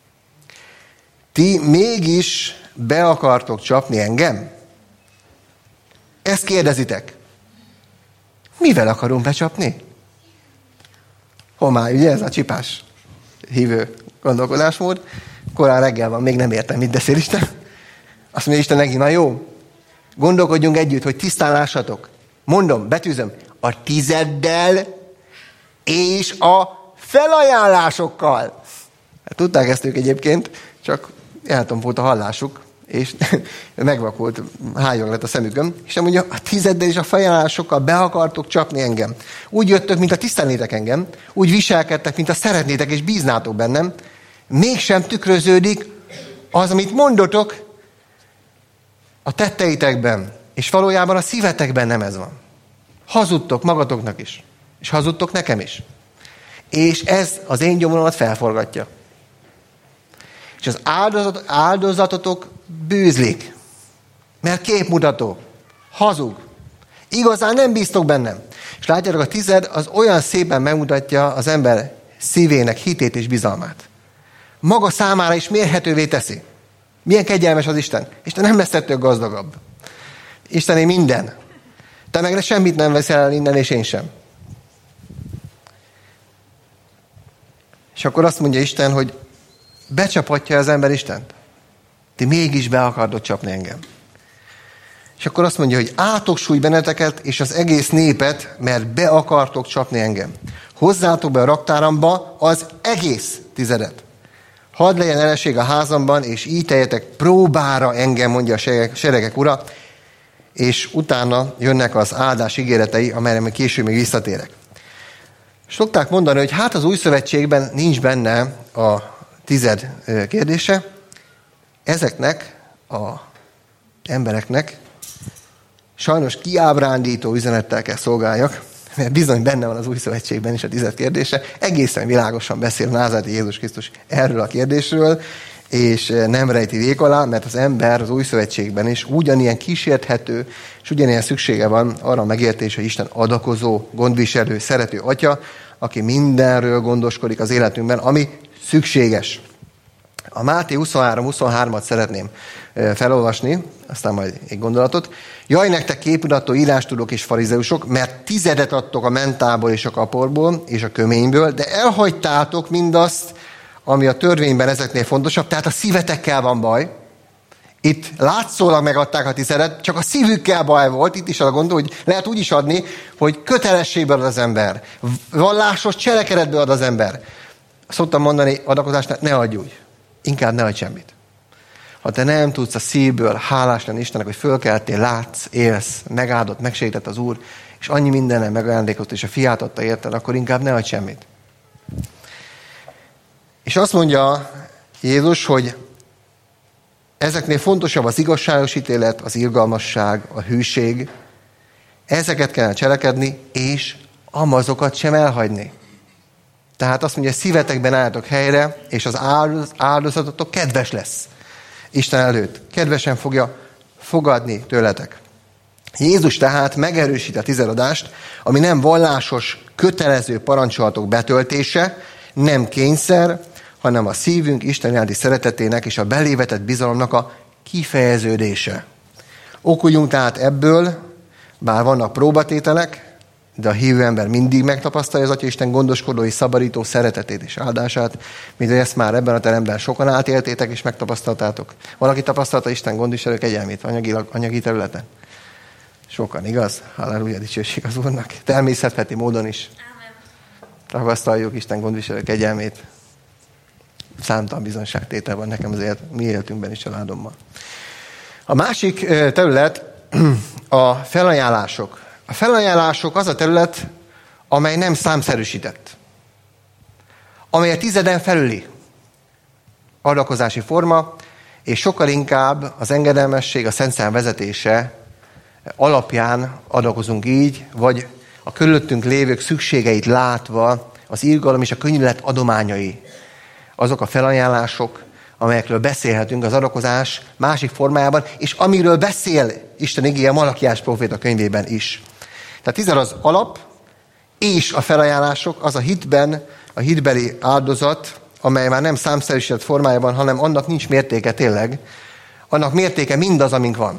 Ti mégis be akartok csapni engem? Ezt kérdezitek. Mivel akarunk becsapni? Homály, ugye ez a csipás hívő gondolkodásmód. Korán reggel van, még nem értem, mit beszél Isten. Azt mondja Isten neki, na jó, gondolkodjunk együtt, hogy tisztán lássatok. Mondom, betűzöm, a tizeddel és a felajánlásokkal. Hát, tudták ezt ők egyébként, csak eltom volt a hallásuk, és megvakult, hájong lett a szemükön, és mondja, a tizeddel és a felajánlásokkal be akartok csapni engem. Úgy jöttök, mint a tisztelnétek engem, úgy viselkedtek, mint a szeretnétek és bíznátok bennem, mégsem tükröződik az, amit mondotok a tetteitekben, és valójában a szívetekben nem ez van. Hazudtok magatoknak is, és hazudtok nekem is. És ez az én gyomoromat felforgatja. És az áldozatotok bűzlik, mert képmutató, hazug. Igazán nem bíztok bennem. És látjátok, a 10 az olyan szépen megmutatja az ember szívének hitét és bizalmát. Maga számára is mérhetővé teszi. Milyen kegyelmes az Isten. Isten nem lesz ettől gazdagabb. Istené minden. Te meg semmit nem veszel el innen, és én sem. És akkor azt mondja Isten, hogy becsaphatja az ember Istent. Ti mégis be akarod csapni engem. És akkor azt mondja, hogy átok sújt benneteket, és az egész népet, mert be akartok csapni engem. Hozzátok be a raktáramba az egész 10. Hadd legyen eleség a házamban, és így teljetek próbára engem, mondja a seregek ura, és utána jönnek az áldás ígéretei, amelyre még később még visszatérek. Szokták mondani, hogy hát az új szövetségben nincs benne a 10 kérdése. Ezeknek az embereknek sajnos kiábrándító üzenettel kell szolgáljak, mert bizony benne van az új szövetségben is a 10 kérdése. Egészen világosan beszél názáreti Jézus Krisztus erről a kérdésről, és nem rejti vék alá, mert az ember az új szövetségben is ugyanilyen kísérthető, és ugyanilyen szüksége van arra a megértésre, hogy Isten adakozó, gondviselő, szerető atya, aki mindenről gondoskodik az életünkben, ami szükséges. A Máté 23-23-at szeretném felolvasni, aztán majd egy gondolatot. Jaj, nektek képmutató írástudók és farizeusok, mert 10 adtok a mentából és a kaporból és a köményből, de elhagytátok mindazt, ami a törvényben ezeknél fontosabb, tehát a szívetekkel van baj. Itt látszólag megadták a 10, csak a szívükkel baj volt, itt is a gond, hogy lehet úgy is adni, hogy kötelességből ad az ember, vallásos cselekedetből ad az ember. Szoktam mondani adakozásnál, ne adj úgy, inkább ne adj semmit. Ha te nem tudsz a szívből hálás lenni Istennek, hogy fölkeltél, látsz, élsz, megáldott, megsegített az Úr, és annyi mindenen megajándékozott, és a fiát adta érted, akkor inkább ne adj semmit. És azt mondja Jézus, hogy ezeknél fontosabb az igazságos ítélet, az irgalmasság, a hűség. Ezeket kellene cselekedni, és amazokat sem elhagyni. Tehát azt mondja, szívetekben álltok helyre, és az áldozatotok kedves lesz Isten előtt. Kedvesen fogja fogadni tőletek. Jézus tehát megerősíti a 10 adást, ami nem vallásos, kötelező parancsolatok betöltése, nem kényszer, hanem a szívünk Isten iránti szeretetének és a belévetett bizalomnak a kifejeződése. Okuljunk tehát ebből, bár vannak próbatételek, de a hívő ember mindig megtapasztalja az Atya Isten gondoskodó és szabadító szeretetét és áldását, mint ezt már ebben a teremben sokan átéltétek és megtapasztaltátok. Valaki tapasztalta Isten gondviselő kegyelmét anyagi területen? Sokan, igaz? Halleluja, dicsőség az Úrnak. Természetheti módon is. Tapasztaljuk Isten gondviselő kegyelmét. Számtalan bizonságtétel van nekem az mi életünkben és családommal. A másik terület a felajánlások. A felajánlások az a terület, amely nem számszerűsített. Amely a 10 felüli adakozási forma, és sokkal inkább az engedelmesség, a Szent Szellem vezetése alapján adakozunk így, vagy a körülöttünk lévők szükségeit látva az irgalom és a könnyűlet adományai. Azok a felajánlások, amelyekről beszélhetünk az adakozás másik formájában, és amiről beszél Isten igéje Malakiás próféta könyvében is. Tehát 10 az alap, és a felajánlások, az a hitben, a hitbeli áldozat, amely már nem számszerűsített formájában, hanem annak nincs mértéke tényleg, annak mértéke mindaz, amink van.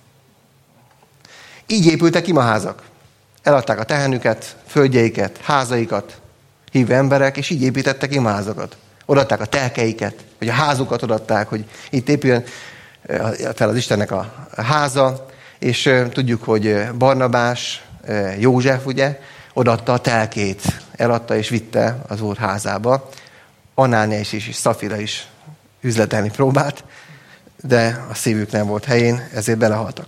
Így épültek imaházak. Eladták a tehenüket, földjeiket, házaikat, hívő emberek, és így építettek imaházakat. Odaadták a telkeiket, vagy a házukat odaadták, hogy itt épüljön fel az Istennek a háza, és tudjuk, hogy Barnabás, József, ugye, odaadta a telkét, eladta és vitte az Úr házába. Anánia és Szafira is üzletelni próbált, de a szívük nem volt helyén, ezért belehaltak.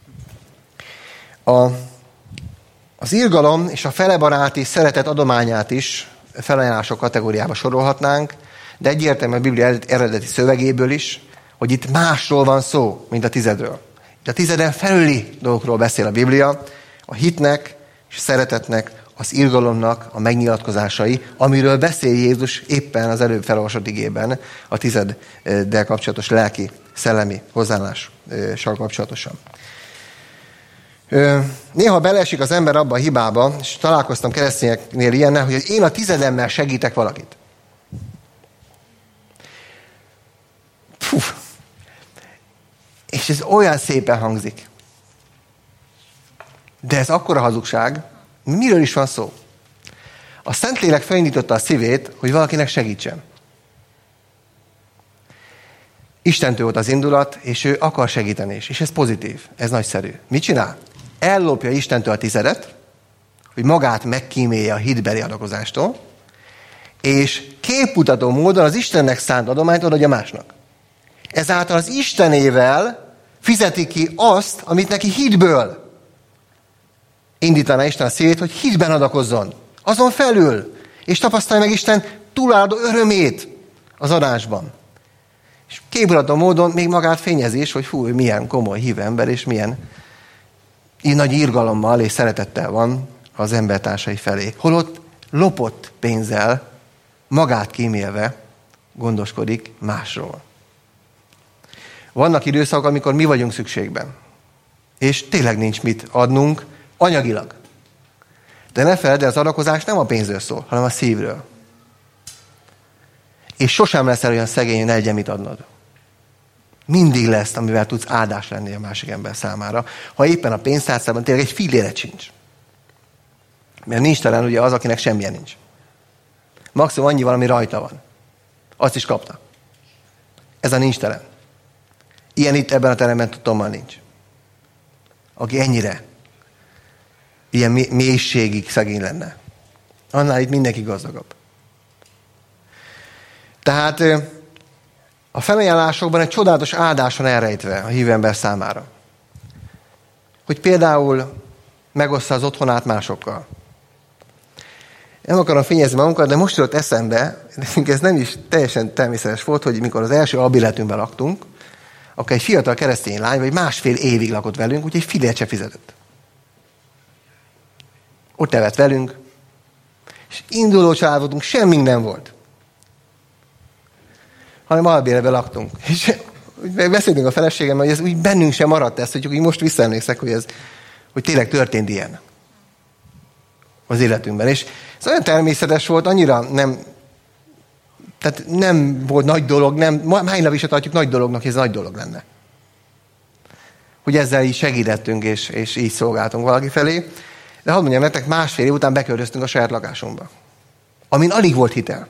Az irgalom és a felebaráti szeretet adományát is felajánlások kategóriába sorolhatnánk, de egyértelmű a Biblia eredeti szövegéből is, hogy itt másról van szó, mint a 10-ről. A 10 felüli dolgokról beszél a Biblia, a hitnek és szeretetnek, az irgalomnak a megnyilatkozásai, amiről beszél Jézus éppen az előbb felolvasott igében a 10-del kapcsolatos lelki, szellemi hozzáállással kapcsolatosan. Néha beleesik az ember abba a hibába, és találkoztam keresztényeknél ilyennel, hogy én a 10-emmel segítek valakit. És ez olyan szépen hangzik. De ez akkora hazugság. Miről is van szó? A Szentlélek felindította a szívét, hogy valakinek segítsen. Istentől volt az indulat, és ő akar segíteni is. És ez pozitív, ez nagyszerű. Mit csinál? Ellopja Istentől a 10-et, hogy magát megkímélje a hitbeli adakozástól, és képmutató módon az Istennek szánt adományt odaadja másnak. Ezáltal az Istenével fizeti ki azt, amit neki hitből indítaná Isten a szívét, hogy hitben adakozzon. Azon felül, és tapasztalja meg Isten túláradó örömét az adásban. És képmutató módon még magát fényezi is, hogy hú, milyen komoly hívő ember, és milyen nagy irgalommal és szeretettel van az embertársai felé. Holott lopott pénzzel, magát kímélve gondoskodik másról. Vannak időszakok, amikor mi vagyunk szükségben. És tényleg nincs mit adnunk anyagilag. De ne feledd, az adakozás nem a pénzről szól, hanem a szívről. És sosem leszel olyan szegény, hogy ne legyen mit adnod. Mindig lesz, amivel tudsz áldás lenni a másik ember számára. Ha éppen a pénztárcában tényleg egy filléret sincs. Mert nincs talán ugye az, akinek semmilyen nincs. Maximum annyi valami rajta van. Azt is kapta. Ez a nincs telen. Ilyen itt ebben a teremben tudtommal nincs. Aki ennyire ilyen mélységig szegény lenne. Annál itt mindenki gazdagabb. Tehát a felajánlásokban egy csodálatos áldás van elrejtve a hívő ember számára. Hogy például megoszta az otthonát másokkal. Nem akarom fényezni magunkat, de most jutott eszembe, ez nem is teljesen természetes volt, hogy mikor az első albérletünkben laktunk, akkor egy fiatal keresztény lány, vagy 1,5 évig lakott velünk, úgyhogy egy fillért se fizetett. Ott evett velünk, és induló család voltunk, semmink nem volt. Hanem albérletben laktunk. És beszéltünk a feleségemmel, hogy ez úgy bennünk sem maradt ezt, hogy úgy most visszaemlékszek, hogy tényleg történt ilyen az életünkben. És ez olyan természetes volt, annyira nem volt nagy dolog, mai nap is tartjuk nagy dolognak, hogy ez nagy dolog lenne. Hogy ezzel így segítettünk, és így szolgáltunk valaki felé. De hadd mondjam nektek, 1,5 év után beköltöztünk a saját lakásunkba. Amin alig volt hitel.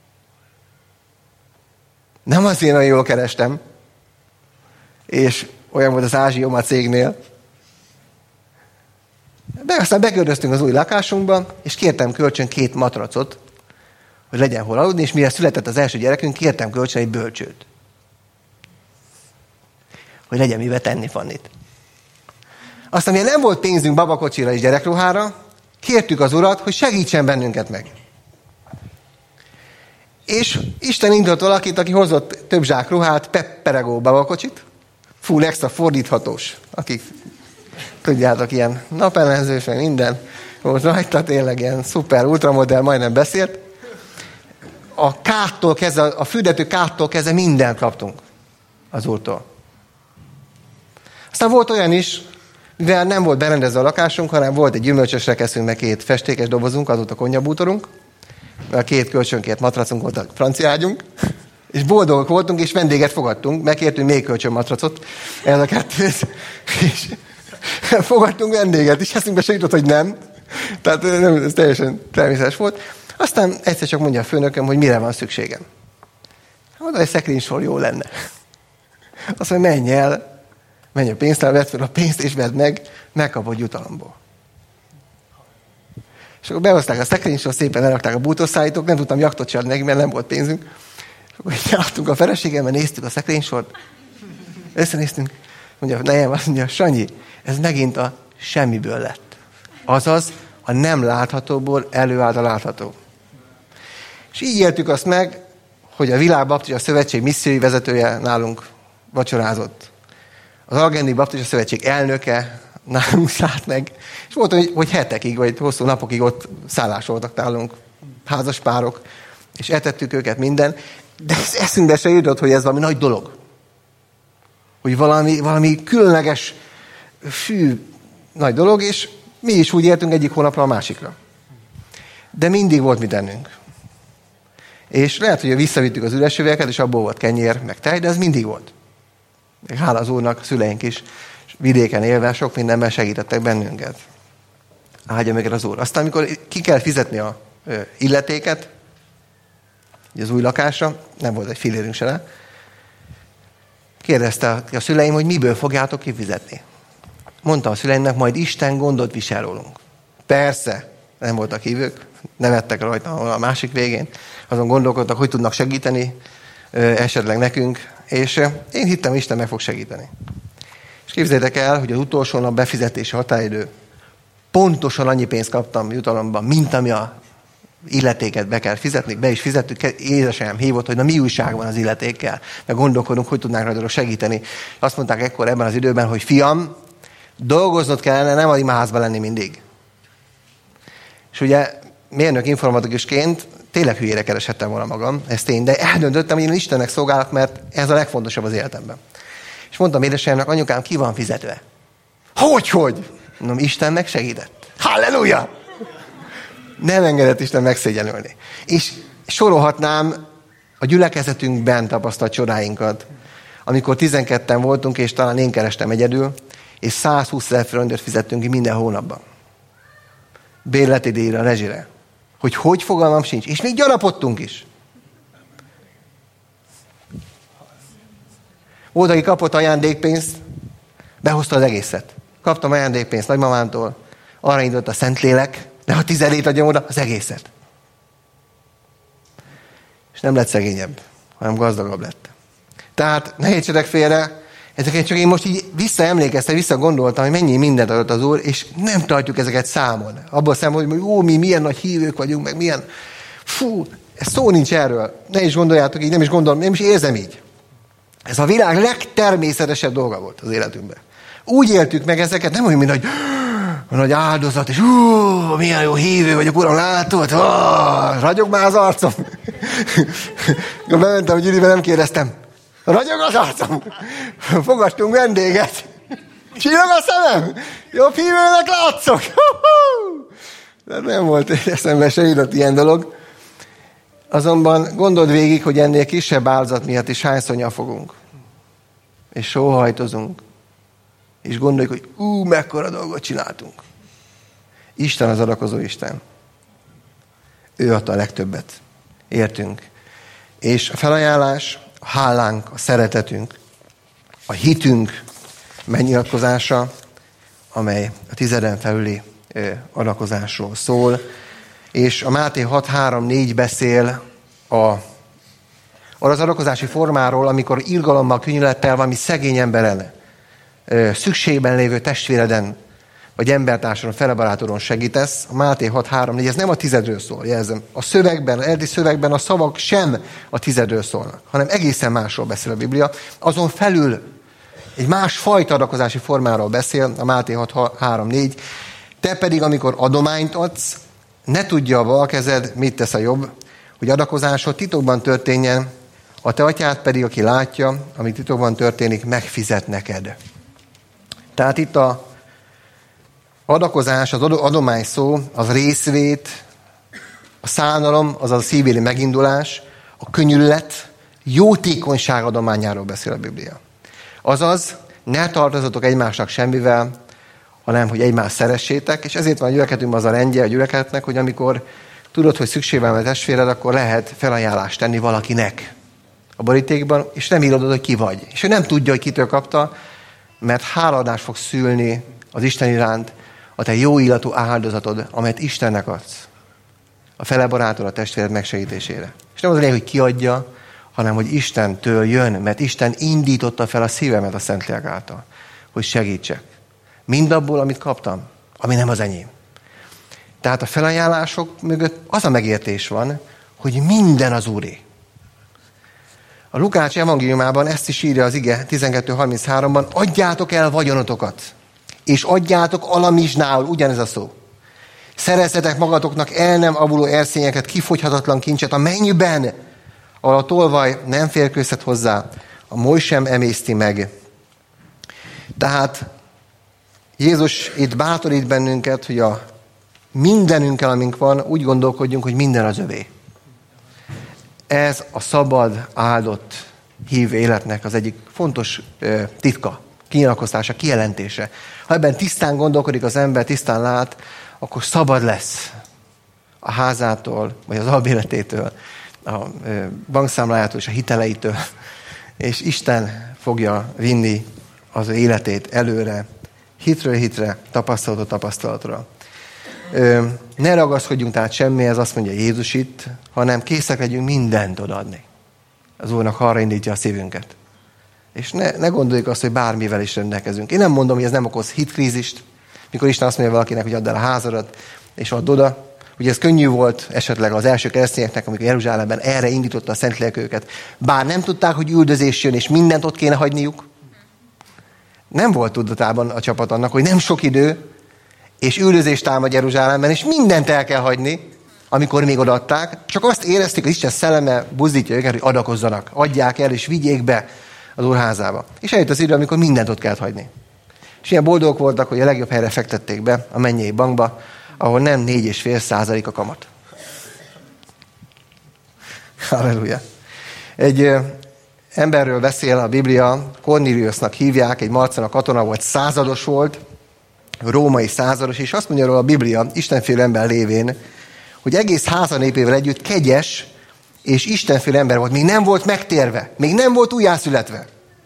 Nem azért nagyon jól kerestem, és olyan volt az Ázsioma cégnél. De aztán beköltöztünk az új lakásunkba, és kértem kölcsön 2 matracot, hogy legyen hol aludni, és mire született az első gyerekünk, kértem kölcsön egy bölcsőt. Hogy legyen mivel tenni Fannit. Aztán, mivel nem volt pénzünk babakocsira és gyerekruhára, kértük az Urat, hogy segítsen bennünket meg. És Isten indult valakit, aki hozott több zsák ruhát, pepperegó babakocsit, full extra fordíthatós, akik tudjátok, ilyen napellenzős, meg minden volt rajta, tényleg ilyen szuper ultramodell, majdnem beszélt. A kádtól kezdve, a fürdető kádtól kezdve mindent kaptunk az Úrtól. Aztán volt olyan is, mivel nem volt berendezve a lakásunk, hanem volt egy gyümölcsös rekeszünk, meg 2 festékes dobozunk, az volt a konyhabútorunk, mert 2 kölcsönkért matracunk volt a francia ágyunk, és boldogok voltunk, és vendéget fogadtunk, megkértünk még kölcsön matracot, ez a 2, és fogadtunk vendéget, és eszünkbe se jutott, hogy nem. Tehát ez teljesen természetes volt. Aztán egyszer csak mondja a főnököm, hogy mire van szükségem. Oda egy szekrénysor jó lenne. Azt mondja, menj a pénztár, vedd fel a pénzt, és vedd meg, megkapod jutalomból. És akkor behozták a szekrénysor, szépen elrakták a bútorszállítók, nem tudtam jaktot csinálni neki, mert nem volt pénzünk. És akkor álltunk a feleségemmel, néztük a szekrénysort, összenéztünk, azt mondja, Sanyi, ez megint a semmiből lett. Azaz, a nem láthatóból előállt a látható. És így éltük azt meg, hogy a Világbaptista Szövetség missziói vezetője nálunk vacsorázott. Az Argentin Baptista Szövetség elnöke nálunk szállt meg. És volt, hogy hetekig, vagy hosszú napokig ott szállásoltak nálunk házas párok, és etettük őket minden. De ez eszünkbe se jutott, hogy ez valami nagy dolog. Hogy valami különleges, nagy dolog, és mi is úgy éltünk egyik hónapra a másikra. De mindig volt mit ennünk. És lehet, hogy visszavittük az üres üvegeket, és abból volt kenyér, meg tej, de ez mindig volt. Hála az Úrnak, a szüleink is vidéken élve sok mindenben segítettek bennünket. Áldja meg az Úr. Aztán, amikor ki kell fizetni a illetéket, az új lakásra, nem volt egy fillérünk se rá, kérdezte a szüleim, hogy miből fogjátok kifizetni. Mondta a szüleimnek, majd Isten gondot visel rólunk. Persze, nem voltak hívők, nevettek rajta a másik végén, azon gondolkodtak, hogy tudnak segíteni esetleg nekünk, és én hittem, Isten meg fog segíteni. És képzeljétek el, hogy az utolsó nap befizetési határidő, pontosan annyi pénzt kaptam jutalomban, mint ami a illetéket be kell fizetni, be is fizettük, édesanyám hívott, hogy na mi újság van az illetékkel, meg gondolkodunk, hogy tudnánk rajta segíteni. Azt mondták ekkor ebben az időben, hogy fiam, dolgoznod kellene, nem az imaházban lenni mindig. És ugye mérnök informatikusként tényleg hülyére kereshettem volna magam, ez tény, de eldöntöttem, hogy én Istennek szolgálok, mert ez a legfontosabb az életemben. És mondtam édesanyámnak, anyukám, ki van fizetve? Hogy? Mondom, Isten megsegített. Halleluja! Nem engedett Isten megszégyenülni. És sorolhatnám a gyülekezetünkben tapasztalt csodáinkat, amikor 12-en voltunk, és talán én kerestem egyedül, és 120 000 forintot fizettünk ki minden hónapban. Bérleti díjra, rezsire. Hogy fogalmam sincs. És még gyarapodtunk is. Volt, aki kapott ajándékpénzt, behozta az egészet. Kaptam ajándékpénzt nagymamámtól, arra indult a Szentlélek, de ha 10 adjam oda, az egészet. És nem lett szegényebb, hanem gazdagabb lett. Tehát ne értsetek félre, ezeket csak én most így visszaemlékeztem, visszagondoltam, hogy mennyi mindent adott az Úr, és nem tartjuk ezeket számon. Abban a szemben, hogy mi milyen nagy hívők vagyunk, meg milyen... Ez szó nincs erről. Ne is gondoljátok így, nem is gondolom, nem is érzem így. Ez a világ legtermészetesebb dolga volt az életünkben. Úgy éltük meg ezeket, nem olyan, mint a nagy áldozat, és milyen jó hívő vagyok, Uram, látod? Ragyog már az arcom. Bementem a gyűlibe, nem kérdeztem. Ragyog az arcom. Fogadtunk vendéget. Csillog a szemem. Jobb hívőnek látszok. De nem volt eszembe se jutott ilyen dolog. Azonban gondold végig, hogy ennél kisebb áldozat miatt is hányszor nyafogunk. És sóhajtozunk. És gondoljuk, hogy mekkora dolgot csináltunk. Isten az adakozó Isten. Ő adta a legtöbbet. Értünk. És a felajánlás, a hálánk, a szeretetünk, a hitünk megnyilatkozása, amely a 10 felüli adakozásról szól. És a Máté 6.3.4 beszél arra az adakozási formáról, amikor irgalommal, könnyülettel valami szegény ember ellen, szükségben lévő testvéreden, vagy embertársadon, felebarátoron segítesz. A Máté 6.3.4, ez nem a 10-ről szól, jelzem. A szövegben, a eredeti szövegben a szavak sem a 10-ről szólnak, hanem egészen másról beszél a Biblia. Azon felül egy másfajta adakozási formáról beszél, a Máté 6.3.4. Te pedig, amikor adományt adsz, ne tudja a bal kezed, mit tesz a jobb, hogy adakozásod titokban történjen, a te atyád pedig, aki látja, ami titokban történik, megfizet neked. Tehát itt a adakozás, az adomány szó, az részvét, a szánalom, azaz a szívbéli megindulás, a könyörület, jótékonyság adományáról beszél a Biblia. Azaz, ne tartozatok egymásnak semmivel, hanem, hogy egymást szeressétek, és ezért van a gyülekezetünkben az a rendje a gyülekezetnek, hogy amikor tudod, hogy szükség van a testvéred, akkor lehet felajánlást tenni valakinek a borítékban, és nem írod, hogy ki vagy. És ő nem tudja, hogy kitől kapta, mert hálaadás fog szülni az Isten iránt a te jó illatú áldozatod, amelyet Istennek adsz. A felebarátod, a testvéred megsegítésére. És nem az a lényeg, hogy kiadja, hanem hogy Istentől jön, mert Isten indította fel a szívemet a Szentlélek által, hogy segítsek. Mindabból, amit kaptam, ami nem az enyém. Tehát a felajánlások mögött az a megértés van, hogy minden az Úré. A Lukács evangéliumában ezt is írja az ige 12.33-ban, adjátok el vagyonotokat, és adjátok alamizsnául, ugyanez a szó. Szerezzetek magatoknak el nem avuló erszényeket, kifogyhatatlan kincset a mennyben, ahol a tolvaj nem férkőzhet hozzá, a moly sem emészti meg. Tehát Jézus itt bátorít bennünket, hogy a mindenünkkel, amink van, úgy gondolkodjunk, hogy minden az övé. Ez a szabad, áldott hívő életnek az egyik fontos titka, kinyilatkoztása, kijelentése. Ha ebben tisztán gondolkodik az ember, tisztán lát, akkor szabad lesz a házától, vagy az albéletétől, a bankszámlájától és a hiteleitől, és Isten fogja vinni az ő életét előre, hitről hitre, tapasztalatot tapasztalatra. Ne ragaszkodjunk tehát semmihez, azt mondja Jézus itt, hanem készek legyünk mindent odaadni. Az Úrnak arra indítja a szívünket. És ne gondoljuk azt, hogy bármivel is rendelkezünk. Én nem mondom, hogy ez nem okoz hitkrízist, mikor Isten azt mondja valakinek, hogy add el a házadat, és add oda. Ugye ez könnyű volt esetleg az első keresztényeknek, amikor Jeruzsálemben erre indította a Szentlélek őket. Bár nem tudták, hogy üldözés jön, és mindent ott kéne hagyniuk. Nem volt tudatában a csapat annak, hogy nem sok idő, és üldözés támad Jeruzsálemben, és mindent el kell hagyni, amikor még odaadták. Csak azt érezték, hogy Isten szelleme buzdítja őket, hogy adakozzanak, adják el, és vigyék be az Úrházába. És eljött az idő, amikor mindent ott kellett hagyni. És ilyen boldogok voltak, hogy a legjobb helyre fektették be, a mennyei bankba, ahol nem 4,5% a kamat. Halleluja. Egy emberről beszél a Biblia, Kornéliusnak hívják, egy marcana katona volt, százados volt, római százados, és azt mondja róla a Biblia, istenféle ember lévén, hogy egész háza népével együtt kegyes és istenféle ember volt. Még nem volt megtérve, még nem volt újjászületve.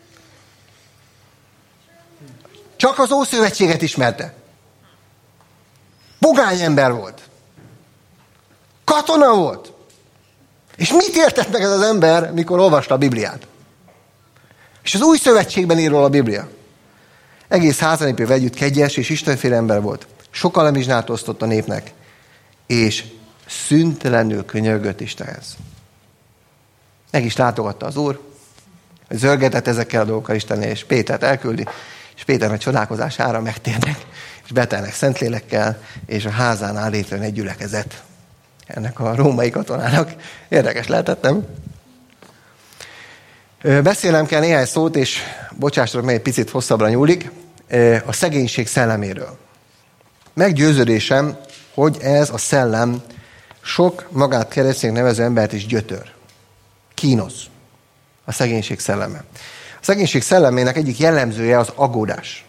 Csak az Ószövetséget ismerte. Pogány ember volt. Katona volt. És mit értett meg ez az ember, mikor olvasta a Bibliát? És az Új Szövetségben ír róla a Biblia. Egész házanépével együtt kegyes és istenféle ember volt. Sok alamizsnát osztott a népnek, és szüntelenül könyörgött Istenhez. Meg is látogatta az Úr, zörgetett ezekkel a dolgokkal Istennél, és Pétert elküldi, és Péternek csodálkozására megtérnek, és betelnek Szentlélekkel, és a házánál létrejön egy gyülekezet. Ennek a római katonának érdekes lehetett, nem? Beszélnem kell néhány szót, és bocsássatok meg, egy picit hosszabbra nyúlik, a szegénység szelleméről. Meggyőződésem, hogy ez a szellem sok magát kereszténynek nevező embert is gyötör. Kínoz. A szegénység szelleme. A szegénység szellemének egyik jellemzője az aggódás.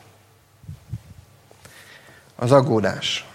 Az aggódás.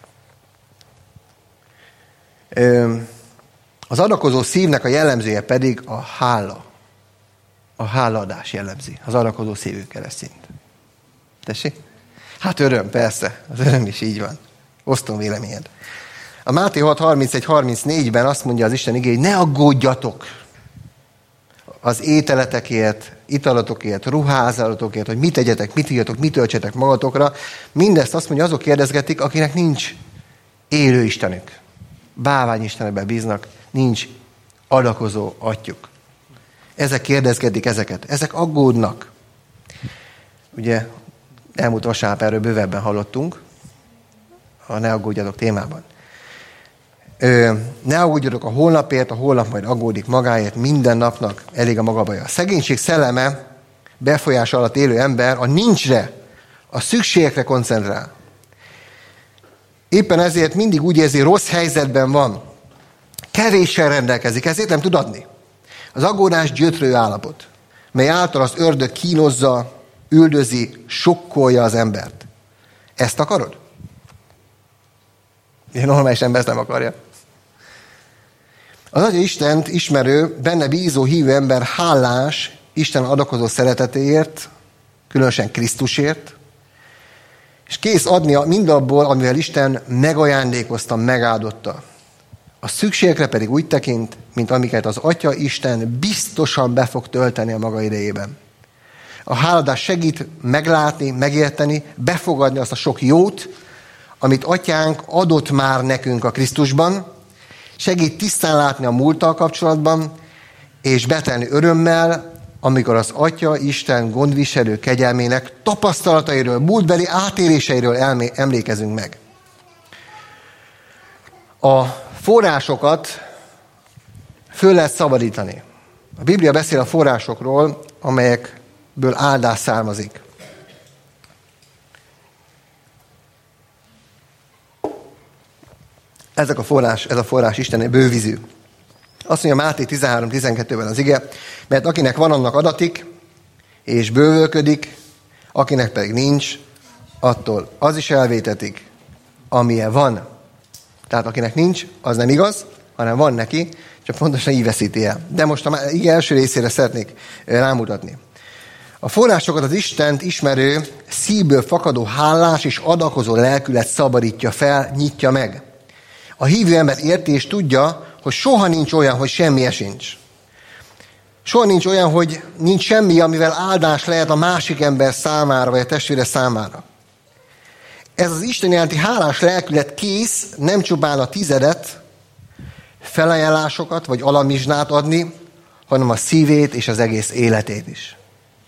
Az adakozó szívnek a jellemzője pedig a hála. A hálaadás jellemzi az adakozó szívű keresztényt. Tessék? Hát öröm, persze. Az öröm is így van. Osztom véleményed. A Máté 6:31-34-ben azt mondja az Isten igéje, hogy ne aggódjatok az ételetekért, italatokért, ruházalatokért, hogy mit egyetek, mit igyatok, mit töltsetek magatokra. Mindezt azt mondja, azok kérdezgetik, akinek nincs élő istenük. Báványistenekben bíznak, nincs adakozó atyjuk. Ezek kérdezgetik ezeket. Ezek aggódnak. Ugye elmúlt vasárnap erről bővebben hallottunk a ne aggódjatok témában. Ne aggódjatok a holnapért, a holnap majd aggódik magáért, minden napnak elég a maga baja. A szegénység szelleme befolyás alatt élő ember a nincsre, a szükségekre koncentrál. Éppen ezért mindig úgy érzi, rossz helyzetben van. Kevéssel rendelkezik, ezért nem tud adni. Az aggódás gyötrő állapot, mely által az ördög kínozza, üldözi, sokkolja az embert. Ezt akarod? Ilyen normális ember ezt nem akarja. Az Atya Istent ismerő, benne bízó hívő ember hálás Isten adakozó szeretetéért, különösen Krisztusért, és kész adni mindabból, amivel Isten megajándékozta, megáldotta. A szükségekre pedig úgy tekint, mint amiket az Atya Isten biztosan be fog tölteni a maga idejében. A háladás segít meglátni, megérteni, befogadni azt a sok jót, amit Atyánk adott már nekünk a Krisztusban, segít tisztán látni a múlttal kapcsolatban, és betelni örömmel, amikor az Atya Isten gondviselő kegyelmének tapasztalatairól, múltbeli átéléseiről emlékezünk meg. A forrásokat föl lehet szabadítani. A Biblia beszél a forrásokról, amelyekből áldás származik. ez a forrás Istené bővízű. Azt mondja Máté 13-12-ben az ige, mert akinek van, annak adatik, és bővölködik, akinek pedig nincs, attól az is elvétetik, amilyen van. Tehát akinek nincs, az nem igaz, hanem van neki, csak pontosan így veszíti el. De most a ige első részére szeretnék rámutatni. A forrásokat az Istent ismerő, szívből fakadó hálás és adakozó lelkület szabadítja fel, nyitja meg. A hívő ember érti és tudja, hogy soha nincs olyan, hogy semmije sincs. Soha nincs olyan, hogy nincs semmi, amivel áldás lehet a másik ember számára, vagy a testvére számára. Ez az Isten jelenti hálás lelkület kész nem csupán a tizedet, felajánlásokat, vagy alamizsnát adni, hanem a szívét és az egész életét is.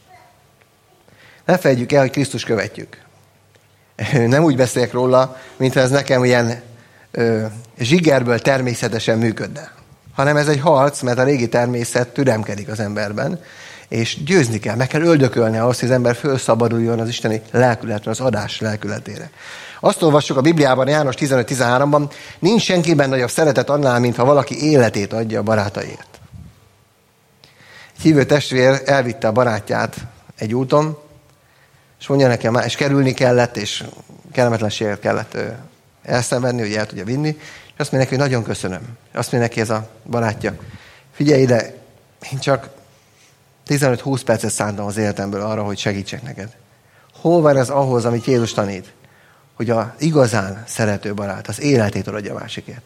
Ne felejtjük el, hogy Krisztus követjük. Nem úgy beszélek róla, mintha ez nekem ilyen zsigerből természetesen működne. Hanem ez egy harc, mert a régi természet türemkedik az emberben, és győzni kell, meg kell öldökölni ahhoz, hogy az ember felszabaduljon az isteni lelkületre, az adás lelkületére. Azt olvassuk a Bibliában, János 15-13-ban, nincs senkiben nagyobb szeretet annál, mintha valaki életét adja a barátaiért. Egy hívő testvér elvitte a barátját egy úton, és mondja nekem, és kerülni kellett, és kellemetlenséget kellett elszenvedni, hogy el tudja vinni, és azt mondja neki, hogy nagyon köszönöm. Azt mondja neki ez a barátja, figyelj ide, én csak 15-20 percet szántam az életemből arra, hogy segítsek neked. Hol van ez ahhoz, amit Jézus tanít? Hogy az igazán szerető barát az életét adja a másikért.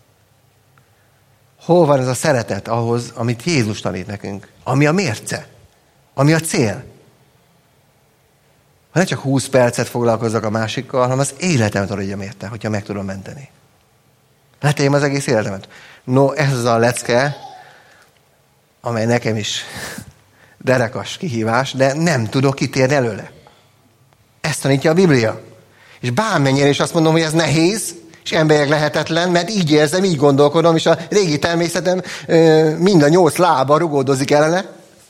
Hol van ez a szeretet ahhoz, amit Jézus tanít nekünk? Ami a mérce, ami a cél. Ha ne csak 20 percet foglalkozzak a másikkal, hanem az életemet adjam érte, hogyha meg tudom menteni. Letegyem az egész életemet. No, ez az a lecke, amely nekem is derekas kihívás, de nem tudok kitérni előle. Ezt tanítja a Biblia. És bármennyire is azt mondom, hogy ez nehéz, és emberileg lehetetlen, mert így érzem, így gondolkodom, és a régi természetem mind a 8 lába rugódozik ellene.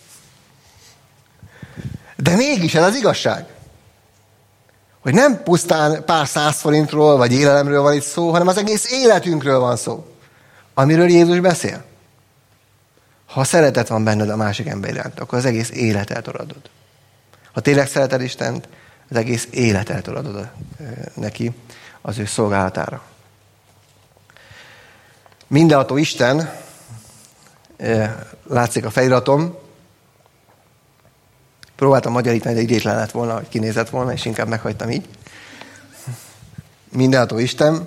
De mégis ez az igazság. Hogy nem pusztán pár 100 forintról, vagy élelemről van itt szó, hanem az egész életünkről van szó. Amiről Jézus beszél. Ha szeretet van benned a másik ember iránt, akkor az egész életet adod. Ha tényleg szereted Istent, az egész életet adod neki az ő szolgálatára. Mindenható Isten, látszik a feliratom, próbáltam magyarítani, de idétlen lett volna, hogy kinézett volna, és inkább meghagytam így. Mindenható Isten.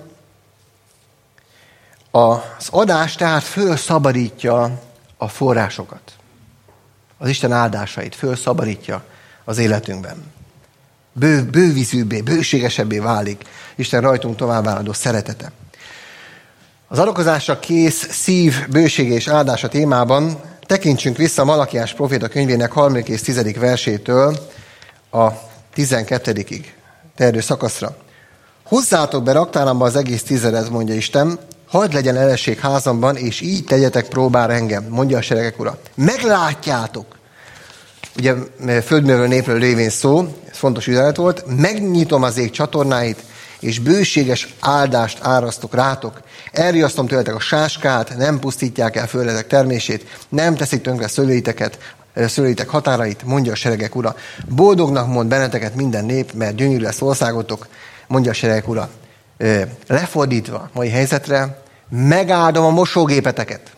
Az adás tehát fölszabadítja a forrásokat. Az Isten áldásait fölszabadítja az életünkben. Bővízűbbé, bőségesebbé válik Isten rajtunk továbbáradó szeretete. Az adakozásra kész szív, bősége és áldása témában tekintsünk vissza Malakiás próféta könyvének 3. és 10. versétől a 12. terjedő szakaszra. Hozzátok be raktáramba az egész tizedet, mondja Isten, hagyd legyen elesség házamban, és így tegyetek próbára engem, mondja a seregek ura. Meglátjátok. Ugye földművelő népről lévén szó, ez fontos üzenet volt, megnyitom az ég csatornáit, és bőséges áldást árasztok rátok. Elriasztom tőletek a sáskát, nem pusztítják el földetek termését, nem teszik tönkre szőlőitek határait, mondja a seregek ura. Boldognak mond benneteket minden nép, mert gyönyörű lesz országotok, mondja a seregek ura. Lefordítva mai helyzetre, megáldom a mosógépeteket.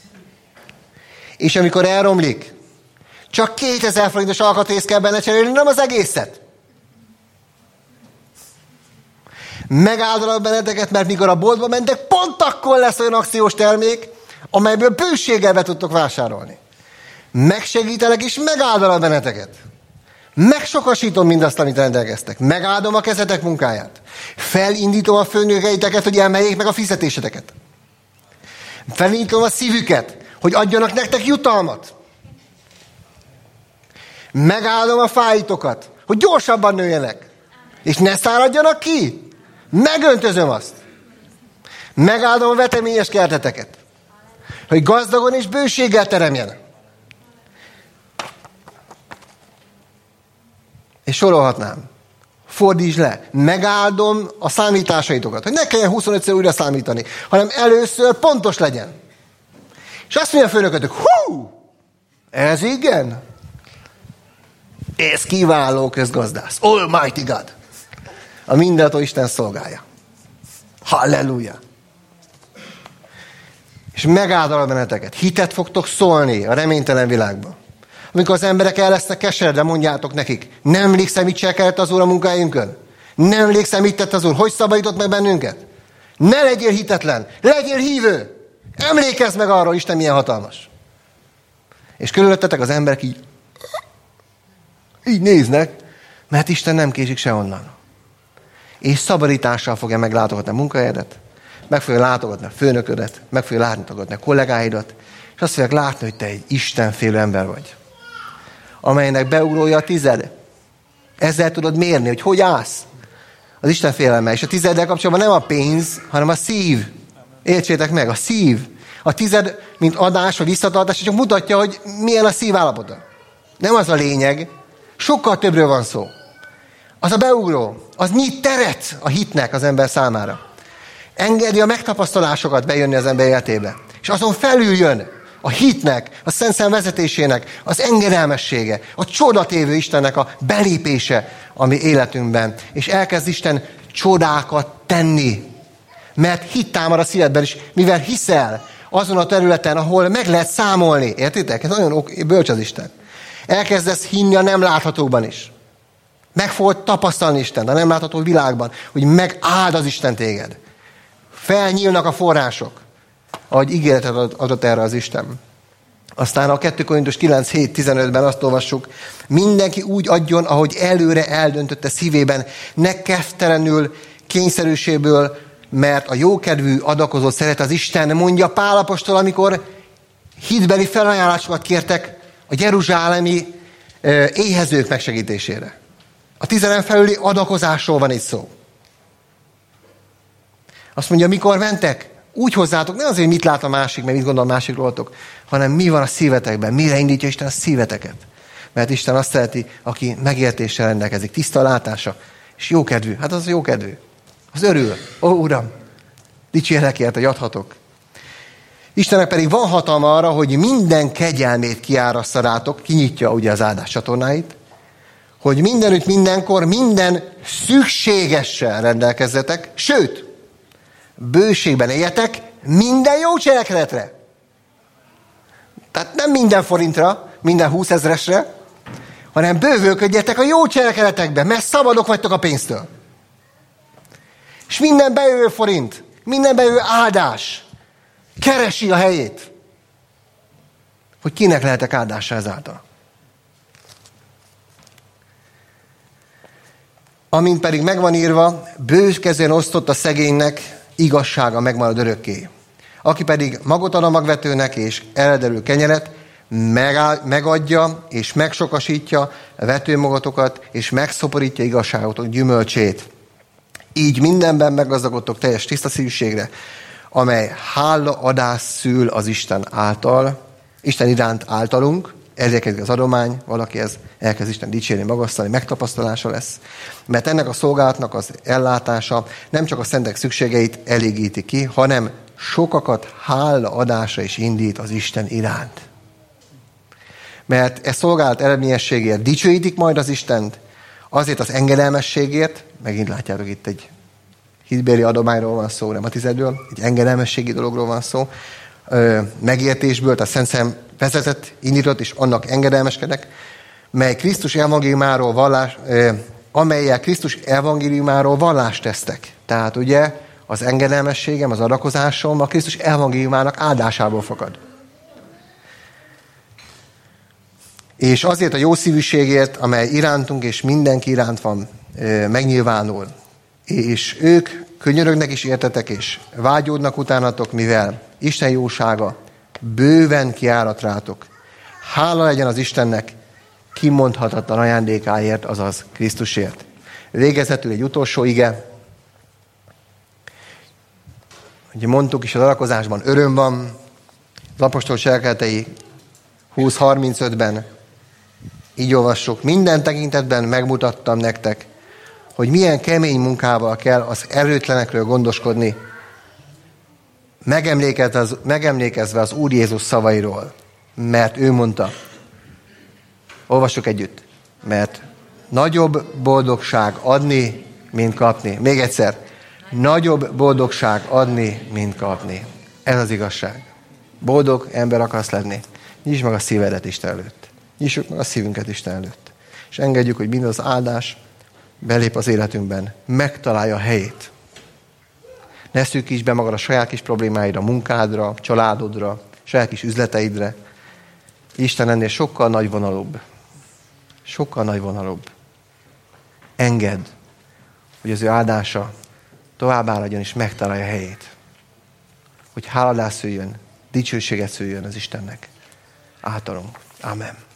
És amikor elromlik, csak 2000 forintos alkatrészt kell benne cserélni, nem az egészet. Megáldalak benneteket, mert mikor a boltba mentek, pont akkor lesz olyan akciós termék, amelyből bőséggel be tudtok vásárolni. Megsegítelek és megáldalak benneteket. Megsokasítom mindazt, amit rendelkeztek. Megáldom a kezetek munkáját. Felindítom a főnökeiteket, hogy emeljék meg a fizetéseteket. Felindítom a szívüket, hogy adjanak nektek jutalmat. Megáldom a fáitokat, hogy gyorsabban nőjenek. És ne száradjanak ki. Megöntözöm azt. Megáldom a veteményes kerteteket, hogy gazdagon és bőséggel teremjen. És sorolhatnám. fordítsd le. Megáldom a számításaitokat, hogy ne kelljen 25-ször újra számítani, hanem először pontos legyen. És azt mondja a főnökötök, hú, ez igen? Ez kiváló közgazdász. Almighty God. A mindenható Isten szolgálja. Halleluja. És megáldalak benneteket. Hitet fogtok szólni a reménytelen világban. Amikor az emberek el lesznek keseredve, mondjátok nekik, nem emlékszem, mit cselekedett az Úr a munkájunkön? Nem emlékszem, mit tett az Úr? Hogy szabadított meg bennünket? Ne legyél hitetlen, legyél hívő. Emlékezz meg arról, Isten milyen hatalmas. És körülöttetek az emberek így néznek, mert Isten nem késik sehonnan. És szabadítással fogja meglátogatni a munkahelyedet, meg fogja látogatni a főnöködet, meg fogja látogatni a kollégáidat, és azt fogják látni, hogy te egy istenfélő ember vagy, amelynek beugrója a tized. Ezzel tudod mérni, hogy állsz az Isten félelemmel. És a tizeddel kapcsolatban nem a pénz, hanem a szív. Értsétek meg, a szív. A tized, mint adás vagy visszatartás, csak mutatja, hogy milyen a szív állapota. Nem az a lényeg. Sokkal többről van szó. Az a beugró, az nyit teret a hitnek az ember számára. Engedi a megtapasztalásokat bejönni az ember életébe. És azon felül jön a hitnek, a Szent Szellem vezetésének, az engedelmessége, a csodatévő Istennek a belépése a mi életünkben. És elkezd Isten csodákat tenni. Mert hit támad a szívedben is, mivel hiszel azon a területen, ahol meg lehet számolni. Értitek? Ez nagyon bölcs az Isten. Elkezdesz hinni a nem láthatóban is. Meg fogod tapasztalni Istent a nem látható világban, hogy megáld az Isten téged. Felnyílnak a források, ahogy ígéretet adott erre az Isten. Aztán a 2 Korintus 9:7-15-ben azt olvassuk, mindenki úgy adjon, ahogy előre eldöntötte szívében, ne kedvtelenül, kényszerűséből, mert a jókedvű adakozót szeret az Isten, mondja Pál apostol, amikor hitbeli felajánlásokat kértek a jeruzsálemi éhezők megsegítésére. A 10 felüli adakozásról van itt szó. Azt mondja, mikor mentek, úgy hozzátok, ne azért, mit lát a másik, mert mit gondol a másik rólatok, hanem mi van a szívetekben, mire indítja Isten a szíveteket. Mert Isten azt szereti, aki megértéssel rendelkezik, tiszta látása, és jókedvű. Hát az jókedvű. Az örül. Ó, Uram, dicsérlek ért, hogy adhatok. Istennek pedig van hatalma arra, hogy minden kegyelmét kiárassza rátok, kinyitja ugye az áldás csatornáit, hogy mindenütt, mindenkor, minden szükségessel rendelkezzetek, sőt, bőségben éljetek minden jó cselekedetre. Tehát nem minden forintra, minden 20 000-esre, hanem bővölködjetek a jó cselekedetekbe, mert szabadok vagytok a pénztől. És minden bejövő forint, minden bejövő áldás keresi a helyét, hogy kinek lehetek áldássá ezáltal. Amint pedig megvan írva, bőkezően osztott a szegénynek, igazsága megmarad örökké. Aki pedig magot ad a magvetőnek és eledelő kenyeret, megadja és megsokasítja vetőmagatokat, és megszoporítja igazságotok gyümölcsét. Így mindenben meggazdagodtok teljes tiszta szívűségre, amely hálaadás szül az Isten által, Isten iránt általunk, ezért kezdik az adomány, valaki ez elkezd Isten dicsérni, magasztalni, megtapasztalása lesz. Mert ennek a szolgálatnak az ellátása nem csak a szentek szükségeit elégíti ki, hanem sokakat hálaadásra is indít az Isten iránt. Mert e szolgálat eredményességért dicsőítik majd az Istent, azért az engedelmességért, megint látjátok itt egy hitbéli adományról van szó, nem a 10-ből, egy engedelmességi dologról van szó, megértésből, tehát Szent Szellem vezetett, indított, és annak engedelmeskedek, amelyel Krisztus evangéliumáról vallást tesztek. Tehát ugye az engedelmességem, az adakozásom a Krisztus evangéliumának áldásából fakad. És azért a jó szívűségért, amely irántunk és mindenki iránt van, megnyilvánul. És ők könyörögnek is értetek, és vágyódnak utánatok, mivel Isten jósága bőven kiárat rátok. Hála legyen az Istennek kimondhatatlan ajándékáért, azaz Krisztusért. Végezetül egy utolsó ige. Ugye mondtuk is, az adakozásban öröm van. Az apostol cselekedetei 20:35-ben így olvassuk. Minden tekintetben megmutattam nektek, hogy milyen kemény munkával kell az erőtlenekről gondoskodni, megemlékezve az Úr Jézus szavairól, mert ő mondta, olvassuk együtt, mert nagyobb boldogság adni, mint kapni. Még egyszer, nagyobb boldogság adni, mint kapni. Ez az igazság. Boldog ember akarsz lenni. Nyisd meg a szívedet Isten előtt. Nyissuk meg a szívünket Isten előtt. És engedjük, hogy mindaz áldás belép az életünkben, megtalálja a helyét. Ne szűkíts be magad a saját kis problémáidra, munkádra, családodra, saját kis üzleteidre. Isten ennél sokkal nagyvonalúbb. Sokkal nagyvonalúbb. Engedd, hogy az ő áldása tovább áradjon és megtalálja a helyét. Hogy háladás szüljön, dicsőséget szüljön az Istennek. Általunk. Amen.